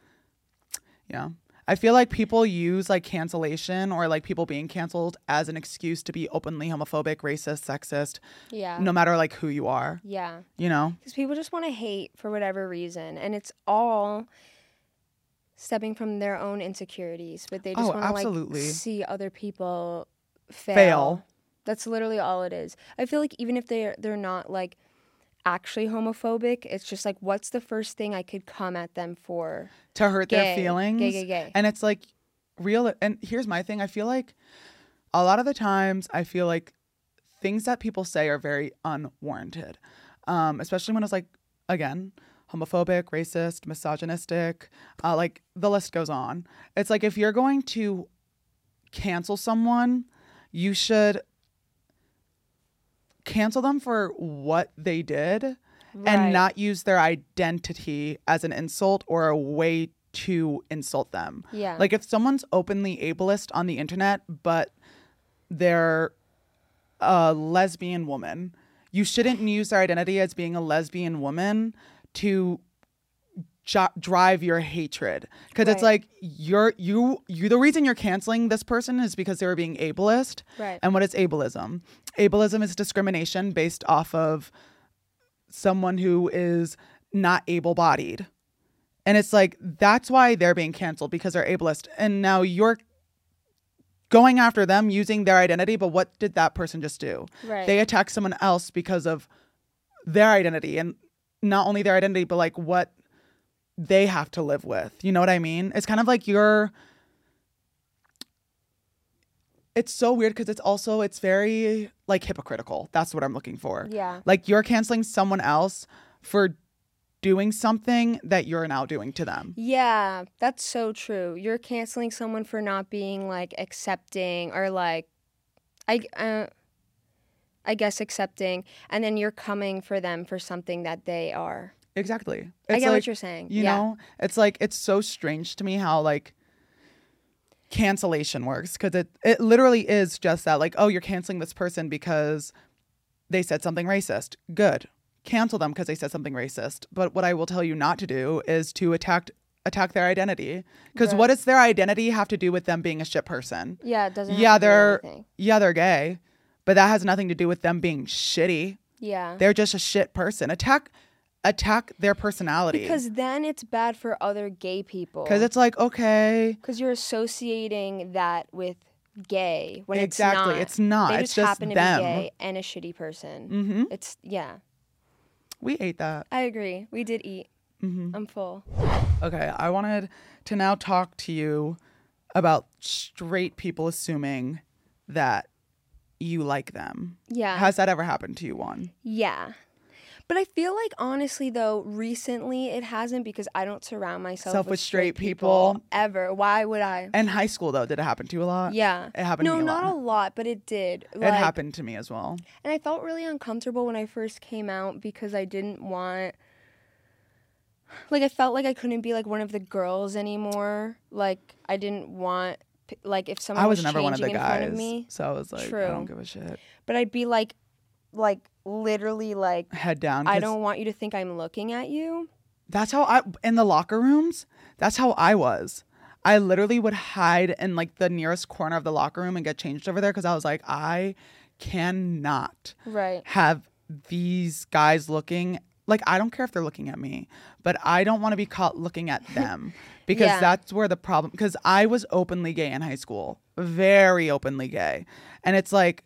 Yeah. I feel like people use like cancellation or like people being canceled as an excuse to be openly homophobic, racist, sexist, Yeah. no matter like who you are, Yeah. you know? Because people just want to hate for whatever reason. And it's all stemming from their own insecurities. But they just Oh, want to like absolutely. see other people fail. Fail. That's literally all it is. I feel like even if they're they're not like actually homophobic, it's just like, what's the first thing I could come at them for? To hurt Gay. their feelings. Gay, gay, gay. And it's like real. And here's my thing. I feel like a lot of the times I feel like things that people say are very unwarranted. Um, especially when it's like, again, homophobic, racist, misogynistic, uh, like the list goes on. It's like if you're going to cancel someone, you should cancel them for what they did Right. and not use their identity as an insult or a way to insult them. Yeah. Like if someone's openly ableist on the internet, but they're a lesbian woman, you shouldn't use their identity as being a lesbian woman to jo- drive your hatred. Because it's Right. like you're you you the reason you're canceling this person is because they were being ableist. Right. And what is ableism? Ableism is discrimination based off of someone who is not able-bodied. And it's like, that's why they're being canceled, because they're ableist. And now you're going after them using their identity, but what did that person just do? Right. They attacked someone else because of their identity, and not only their identity, but like what they have to live with. You know what I mean? It's kind of like you're... It's so weird because it's also, it's very like hypocritical. That's what I'm looking for. Yeah. Like you're canceling someone else for doing something that you're now doing to them. Yeah, that's so true. You're canceling someone for not being like accepting or like, I, uh, I guess accepting, and then you're coming for them for something that they are. Exactly. I It's get like, what you're saying. You yeah. know, it's like, it's so strange to me how like cancellation works, because it, it literally is just that, like, oh, you're canceling this person because they said something racist. Good. cancel them because they said something racist. But what I will tell you not to do is to attack attack their identity. Because Right. what does their identity have to do with them being a shit person? Yeah, it doesn't have Yeah, to do they're anything. yeah, they're gay, but that has nothing to do with them being shitty. Yeah. They're just a shit person. Attack attack their personality. Because then it's bad for other gay people. Because it's like, okay, Because you're associating that with gay when exactly. it's not. It's not. They It's just just happen to them. be gay and a shitty person. Mm-hmm. It's, yeah. We ate that. I agree. We did eat. Mm-hmm. I'm full. Okay, I wanted to now talk to you about straight people assuming that you like them. Yeah. Has that ever happened to you, one? Yeah. But I feel like, honestly, though, recently it hasn't because I don't surround myself Self with, with straight people, people. ever. Why would I? In high school, though, did it happen to you a lot? Yeah. It happened no, to me a not lot. a lot, but it did. It Like, happened to me as well. And I felt really uncomfortable when I first came out because I didn't want... Like, I felt like I couldn't be, like, one of the girls anymore. Like, I didn't want... Like, if someone I was was never one of the changing in front of guys, me... so I was like, I True. don't give a shit. But I'd be, like, like, literally, like... Head down. I 'cause don't want you to think I'm looking at you. That's how I, in the locker rooms, that's how I was. I literally would hide in like the nearest corner of the locker room and get changed over there because I was like, I cannot Right. have these guys looking, like, I don't care if they're looking at me, but I don't want to be caught looking at them because Yeah. that's where the problem, because I was openly gay in high school, very openly gay. And it's like,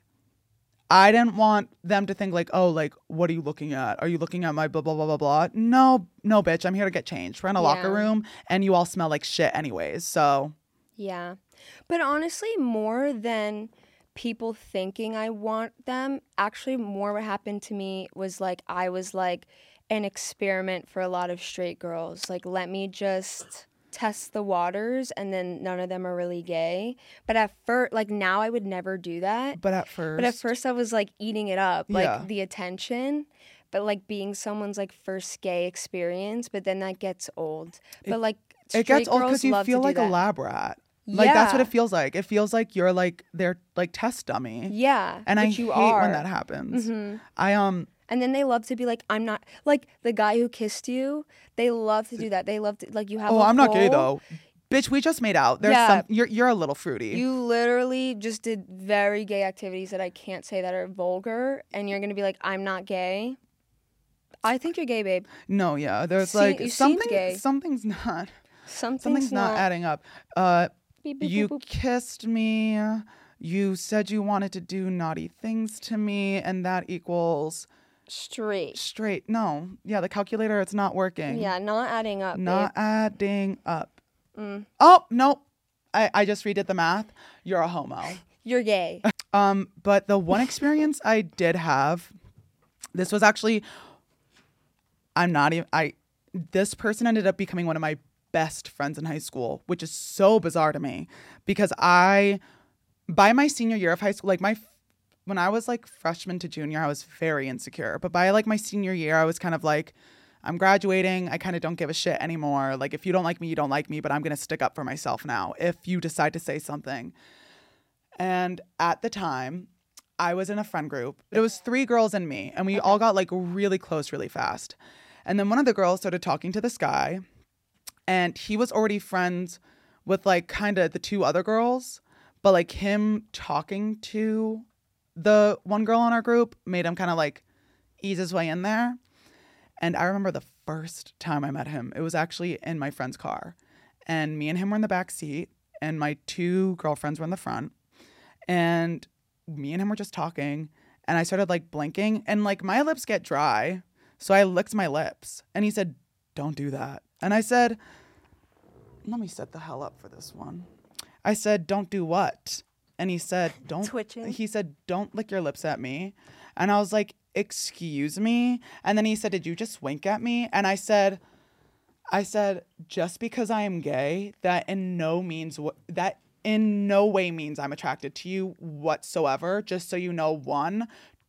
I didn't want them to think like, oh, like, what are you looking at? Are you looking at my blah, blah, blah, blah, blah? No, no, bitch. I'm here to get changed. We're in a locker Yeah. room and you all smell like shit anyways. So Yeah. But honestly, more than people thinking I want them, actually more what happened to me was like I was like an experiment for a lot of straight girls. Like, let me just test the waters, and then none of them are really gay. But at first, like, now I would never do that. but at first, But at first I was like eating it up, like Yeah. the attention, but like being someone's like first gay experience, but then that gets old. But like it straight gets old girls because you love feel to do like a that. lab rat. Like, that's what Yeah. it feels like. It feels like you're like their like test dummy. Yeah, And I which you hate are. when that happens. Mhm. I, um, And then they love to be like, I'm not, like the guy who kissed you, they love to do that. They love to, like, you have oh, a I'm not gay hole. though. Bitch, we just made out. There's Yeah. some, you're, you're a little fruity. You literally just did very gay activities that I can't say that are vulgar, and you're going to be like, I'm not gay. I think you're gay, babe. no, yeah. There's Se- like you seemed something, gay. something's not, Something's, something's not, adding up. Uh, Beep, beep, you boop, boop. kissed me. You said you wanted to do naughty things to me, and that equals Straight. straight. No, yeah, the calculator, it's not working. Yeah, not adding up, Not babe. adding up. Mm. Oh, no. I, I just redid the math. You're a homo. You're gay. Um, but the one experience I did have, this was actually, I'm not even, I, this person ended up becoming one of my best friends in high school, which is so bizarre to me because I, by my senior year of high school, like my, when I was like freshman to junior, I was very insecure. But by like my senior year, I was kind of like, I'm graduating. I kind of don't give a shit anymore. Like, if you don't like me, you don't like me, but I'm going to stick up for myself now if you decide to say something. And at the time, I was in a friend group. It was three girls and me, and we all got like really close really fast. And then one of the girls started talking to this guy, and he was already friends with like kind of the two other girls, but like him talking to the one girl in our group made him kind of like ease his way in there. And I remember the first time I met him, it was actually in my friend's car. And me and him were in the back seat, and my two girlfriends were in the front. And me and him were just talking. And I started like blinking, and like my lips get dry. So I licked my lips. And he said, don't do that. And I said, let me set the hell up for this one. I said, don't do what? And he said, don't. Twitching. He said, don't lick your lips at me. And I was like, excuse me? And then he said, did you just wink at me? And I said, I said, just because I am gay, that in no means what that in no way means I'm attracted to you whatsoever. Just so you know, one.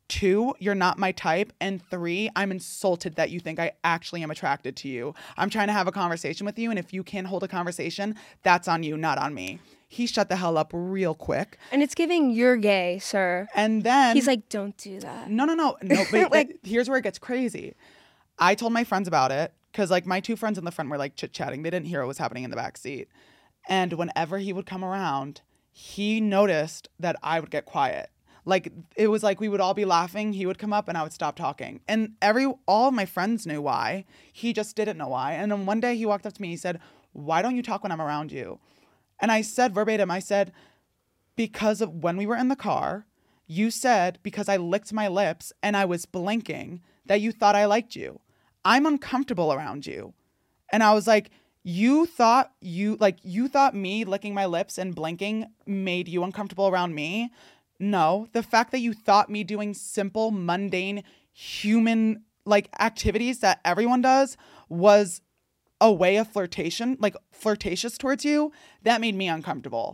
Two, you're not my type. And three, I'm insulted that you think I actually am attracted to you. I'm trying to have a conversation with you. And if you can't hold a conversation, that's on you, not on me. He shut the hell up real quick. And it's giving you're gay, sir. And then He's like, don't do that. no, no, no, no. But Like- it- here's where it gets crazy. I told my friends about it because like my two friends in the front were like chit chatting. They didn't hear what was happening in the back seat. And whenever he would come around, he noticed that I would get quiet. Like it was like we would all be laughing. He would come up and I would stop talking. And every all of my friends knew why. He just didn't know why. And then one day he walked up to me. He said, "Why don't you talk when I'm around you?" And I said verbatim, I said, "Because of when we were in the car, you said because I licked my lips and I was blinking that you thought I liked you. I'm uncomfortable around you." And I was like, you thought you like you thought me licking my lips and blinking made you uncomfortable around me? No, the fact that you thought me doing simple, mundane, human like activities that everyone does was a way of flirtation, like flirtatious towards you, that made me uncomfortable.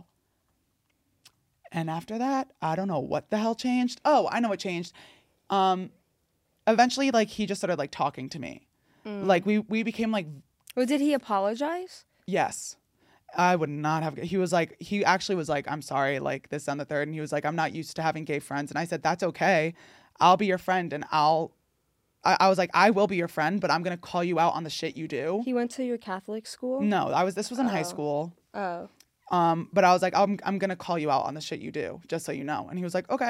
And after that, I don't know what the hell changed. Oh, I know what changed. Um, eventually, like he just started like talking to me. Mm. Like we we became like. Well, did he apologize? Yes. I would not have. He was like, he actually was like, "I'm sorry, like this and the third." And he was like, "I'm not used to having gay friends." And I said, "That's okay. I'll be your friend." And I'll, I, I was like, "I will be your friend, but I'm going to call you out on the shit you do." He went to your Catholic school? No, I was, this was in Oh. high school. Oh. Um, but I was like, I'm, I'm going to call you out on the shit you do, just so you know. And he was like, okay.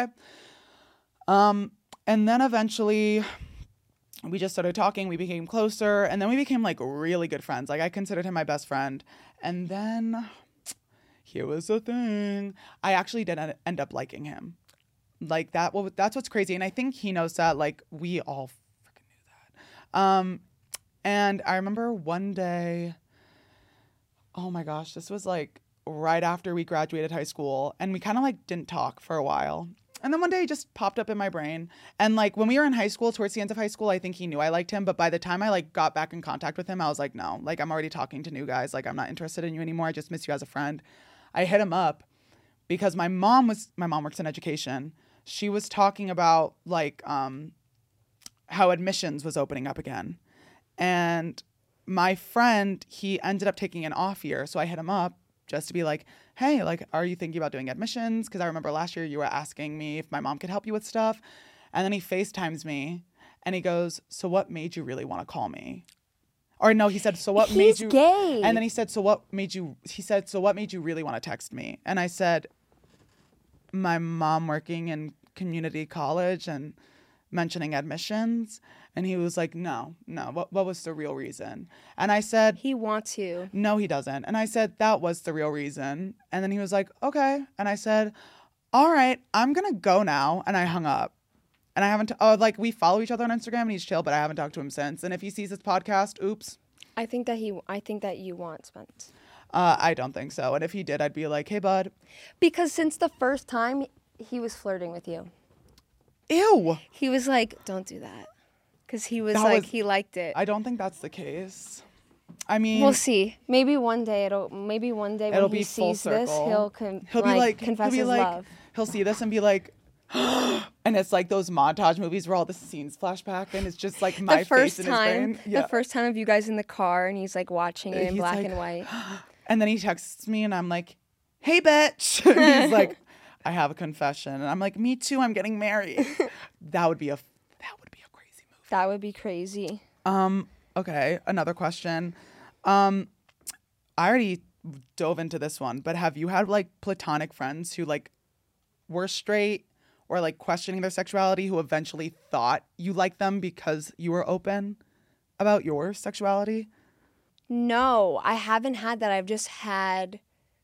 Um, and then eventually we just started talking. We became closer. And then we became like really good friends. Like I considered him my best friend. And then here was the thing. I actually did en- end up liking him. Like that. Well, that's what's crazy. And I think he knows that. Like we all freaking knew that. Um, and I remember one day, oh my gosh, this was like right after we graduated high school, and we kind of like didn't talk for a while. And then one day it just popped up in my brain. And like when we were in high school, towards the end of high school, I think he knew I liked him. But by the time I like got back in contact with him, I was like, no, like I'm already talking to new guys. Like I'm not interested in you anymore. I just miss you as a friend. I hit him up because my mom was, my mom works in education. She was talking about like um, how admissions was opening up again. And my friend, he ended up taking an off year. So I hit him up just to be like, hey, like, are you thinking about doing admissions? Because I remember last year you were asking me if my mom could help you with stuff. And then he FaceTimes me and he goes, so what made you really want to call me? Or no, he said, so what He's made you? gay. And then he said, so what made you? He said, so what made you really want to text me? And I said, my mom working in community college and mentioning admissions. And he was like, no, no, what what was the real reason? And I said, He wants you. no, he doesn't. And I said, that was the real reason. And then he was like, okay. And I said, all right, I'm going to go now. And I hung up. And I haven't, oh, like we follow each other on Instagram and he's chill, but I haven't talked to him since. And if he sees this podcast, oops. I think that he. I think that you want Spence. Uh, I don't think so. And if he did, I'd be like, hey, bud. Because since the first time he was flirting with you, Ew. he was like, don't do that. Because he was That like, was- he liked it. I don't think that's the case. I mean, We'll see. Maybe one day it'll. Maybe one day when it'll he be full sees this, circle. he'll con- he'll like, be like, confess he'll be his like, love. he'll see this and be like, and it's like those montage movies where all the scenes flash back and it's just like my The first face in time, his brain. Yeah. the first time of you guys in the car, and he's like watching it in He's black like, and white. And then he texts me and I'm like, hey, bitch. And he's like, I have a confession. And I'm like, me too. I'm getting married. That would be a, that would be a crazy movie. That would be crazy. Um, okay. Another question. Um, I already dove into this one, but have you had like platonic friends who like were straight or like questioning their sexuality who eventually thought you liked them because you were open about your sexuality? No, I haven't had that. I've just had.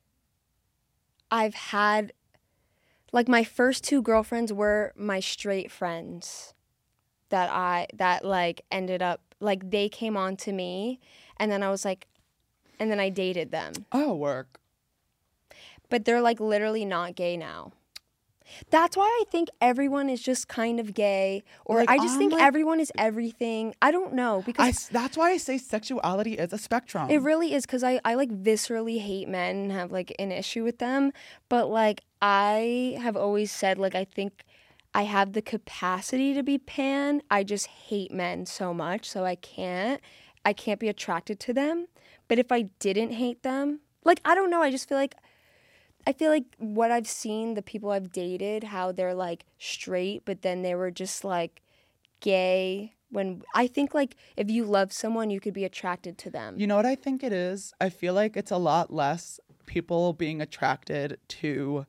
I've had. Like my first two girlfriends were my straight friends. That I that like ended up like they came on to me, and then I was like, and then I dated them. Oh, work. But they're like literally not gay now. That's why I think everyone is just kind of gay, or Like, I just I'm think like- everyone is everything. I don't know I, because s- that's why I say sexuality is a spectrum. it really is, because I, I like viscerally hate men and have like an issue with them. But like I have always said, like I think I have the capacity to be pan. I just hate men so much, so I can't. I can't be attracted to them. But if I didn't hate them, like, I don't know, I just feel like, I feel like what I've seen, the people I've dated, how they're, like, straight, but then they were just, like, gay. When I think, like, if you love someone, you could be attracted to them. You know what I think it is? I feel like it's a lot less people being attracted to...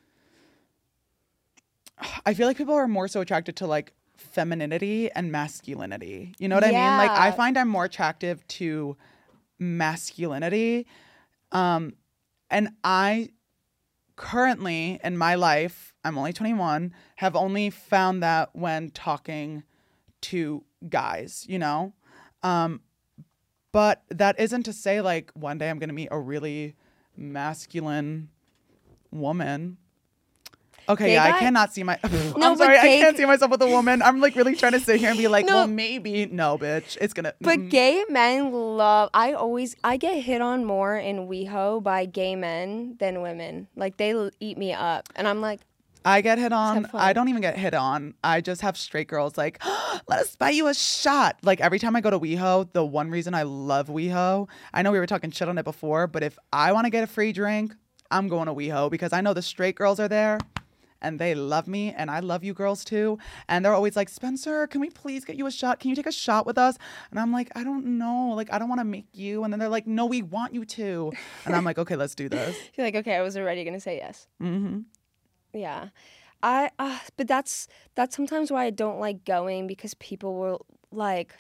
I feel like people are more so attracted to, like, femininity and masculinity. You know what Yeah. I mean? Like, I find I'm more attractive to masculinity. Um, and I currently, in my life, I'm only twenty-one, have only found that when talking to guys, you know? Um, but that isn't to say, like, one day I'm going to meet a really masculine woman. Okay, Gay yeah, guy- I cannot see my... No, I'm sorry, but I gay- can't see myself with a woman. I'm, like, really trying to sit here and be like, No. well, maybe. No, bitch. It's going to... But gay men love, I always, I get hit on more in WeHo by gay men than women. Like, they l- eat me up. And I'm like, I get hit on. have fun. I don't even get hit on. I just have straight girls like, let us buy you a shot. Like every time I go to WeHo, the one reason I love WeHo, I know we were talking shit on it before, but if I want to get a free drink, I'm going to WeHo because I know the straight girls are there and they love me and I love you girls too. And they're always like, Spencer, can we please get you a shot? Can you take a shot with us? And I'm like, I don't know. Like, I don't want to make you. And then they're like, no, we want you to. And I'm like, okay, let's do this. you're like, okay, I was already going to say yes. Mm-hmm. Yeah. I uh, but that's that's sometimes why I don't like going because people will like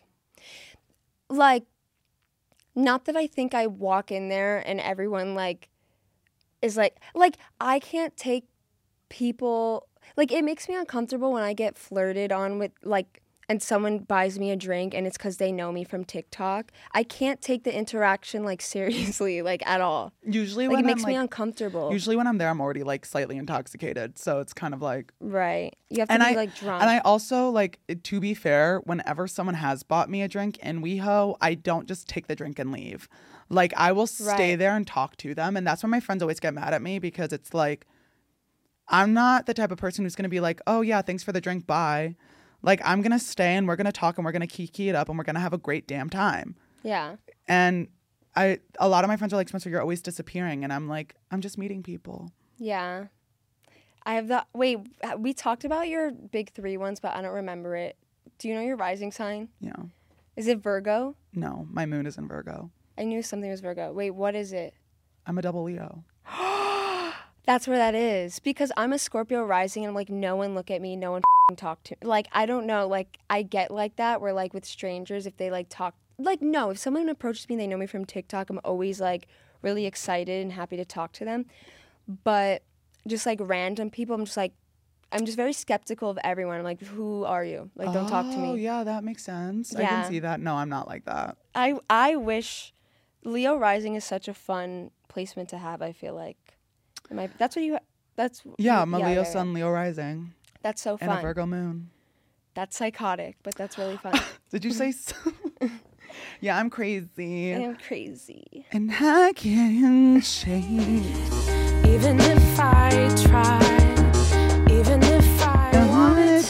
like not that I think I walk in there and everyone like is like like I can't take people like it makes me uncomfortable when I get flirted on with like and someone buys me a drink and it's because they know me from TikTok. I can't take the interaction like seriously like at all. Usually Like when it makes I'm, me like, uncomfortable. Usually when I'm there, I'm already like slightly intoxicated. So it's kind of like, Right. You have to and be I, like drunk. and I also like, to be fair, whenever someone has bought me a drink in WeHo, I don't just take the drink and leave. Like I will stay Right. there and talk to them. And that's when my friends always get mad at me because it's like, I'm not the type of person who's going to be like, oh yeah, thanks for the drink. Bye. Like I'm going to stay and we're going to talk and we're going to kiki it up and we're going to have a great damn time. yeah. And I, a lot of my friends are like, Spencer, you're always disappearing. And I'm like, I'm just meeting people. Yeah. I have the wait, we talked about your big three once, but I don't remember it. Do you know your rising sign? Yeah. Is it Virgo? No, my moon is in Virgo. I knew something was Virgo. Wait, what is it? I'm a double Leo. That's where that is. Because I'm a Scorpio rising and I'm like, no one look at me, no one f***ing talk to me. Like, I don't know. Like, I get like that where like with strangers, if they like talk, like, no, if someone approaches me and they know me from TikTok, I'm always like really excited and happy to talk to them. But just like random people, I'm just like, I'm just very skeptical of everyone. I'm like, who are you? Like, don't talk to Oh, me. yeah, that makes sense. I Yeah. can see that. No, I'm not like that. I I wish Leo rising is such a fun placement to have. I feel like, Am I, that's what you. That's Yeah, you- I'm a yeah, Leo yeah, yeah. sun, Leo rising, That's so and a fun. Virgo moon. That's psychotic, but that's really fun. Did you say so? Yeah, I'm crazy. I'm crazy. And I can't change. Even if I tried, even if I wanted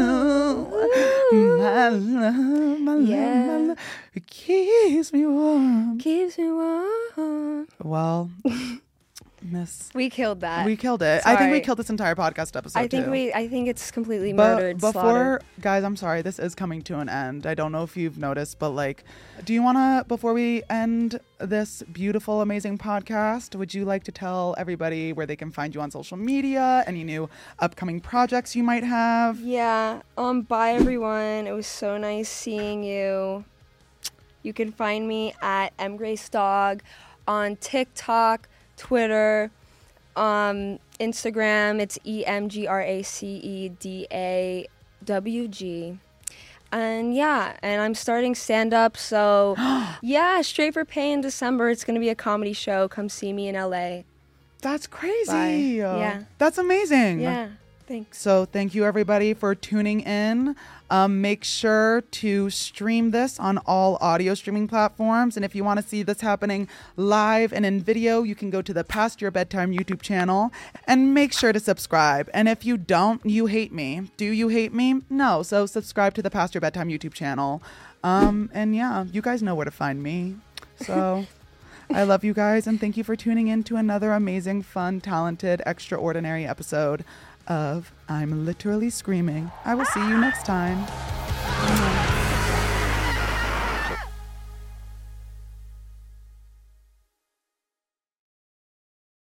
to. My love, my Yeah. love, my love. It keeps me warm. Keeps me warm. Well, miss. We killed that. We killed it. I think we Sorry. killed this entire podcast episode I think too. we. I think it's completely But murdered. before, slaughtered. guys, I'm sorry, this is coming to an end. I don't know if you've noticed, but like, do you want to, before we end this beautiful, amazing podcast, would you like to tell everybody where they can find you on social media, any new upcoming projects you might have? Yeah. Um. Bye, everyone. It was so nice seeing you. You can find me at mgracedog on TikTok, Twitter, um, Instagram. It's E M G R A C E D A W G. And yeah, and I'm starting stand up. So yeah, Straight for Pay in December. It's gonna be a comedy show. Come see me in L A. That's crazy. Bye. Yeah. That's amazing. Yeah. Thanks. So thank you everybody for tuning in. Um, make sure to stream this on all audio streaming platforms. And if you want to see this happening live and in video, you can go to the Past Your Bedtime YouTube channel and make sure to subscribe. And if you don't, you hate me. Do you hate me? No. So subscribe to the Past Your Bedtime YouTube channel. Um, and yeah, you guys know where to find me. So I love you guys. And thank you for tuning in to another amazing, fun, talented, extraordinary episode of I'm Literally Screaming. I will see you next time.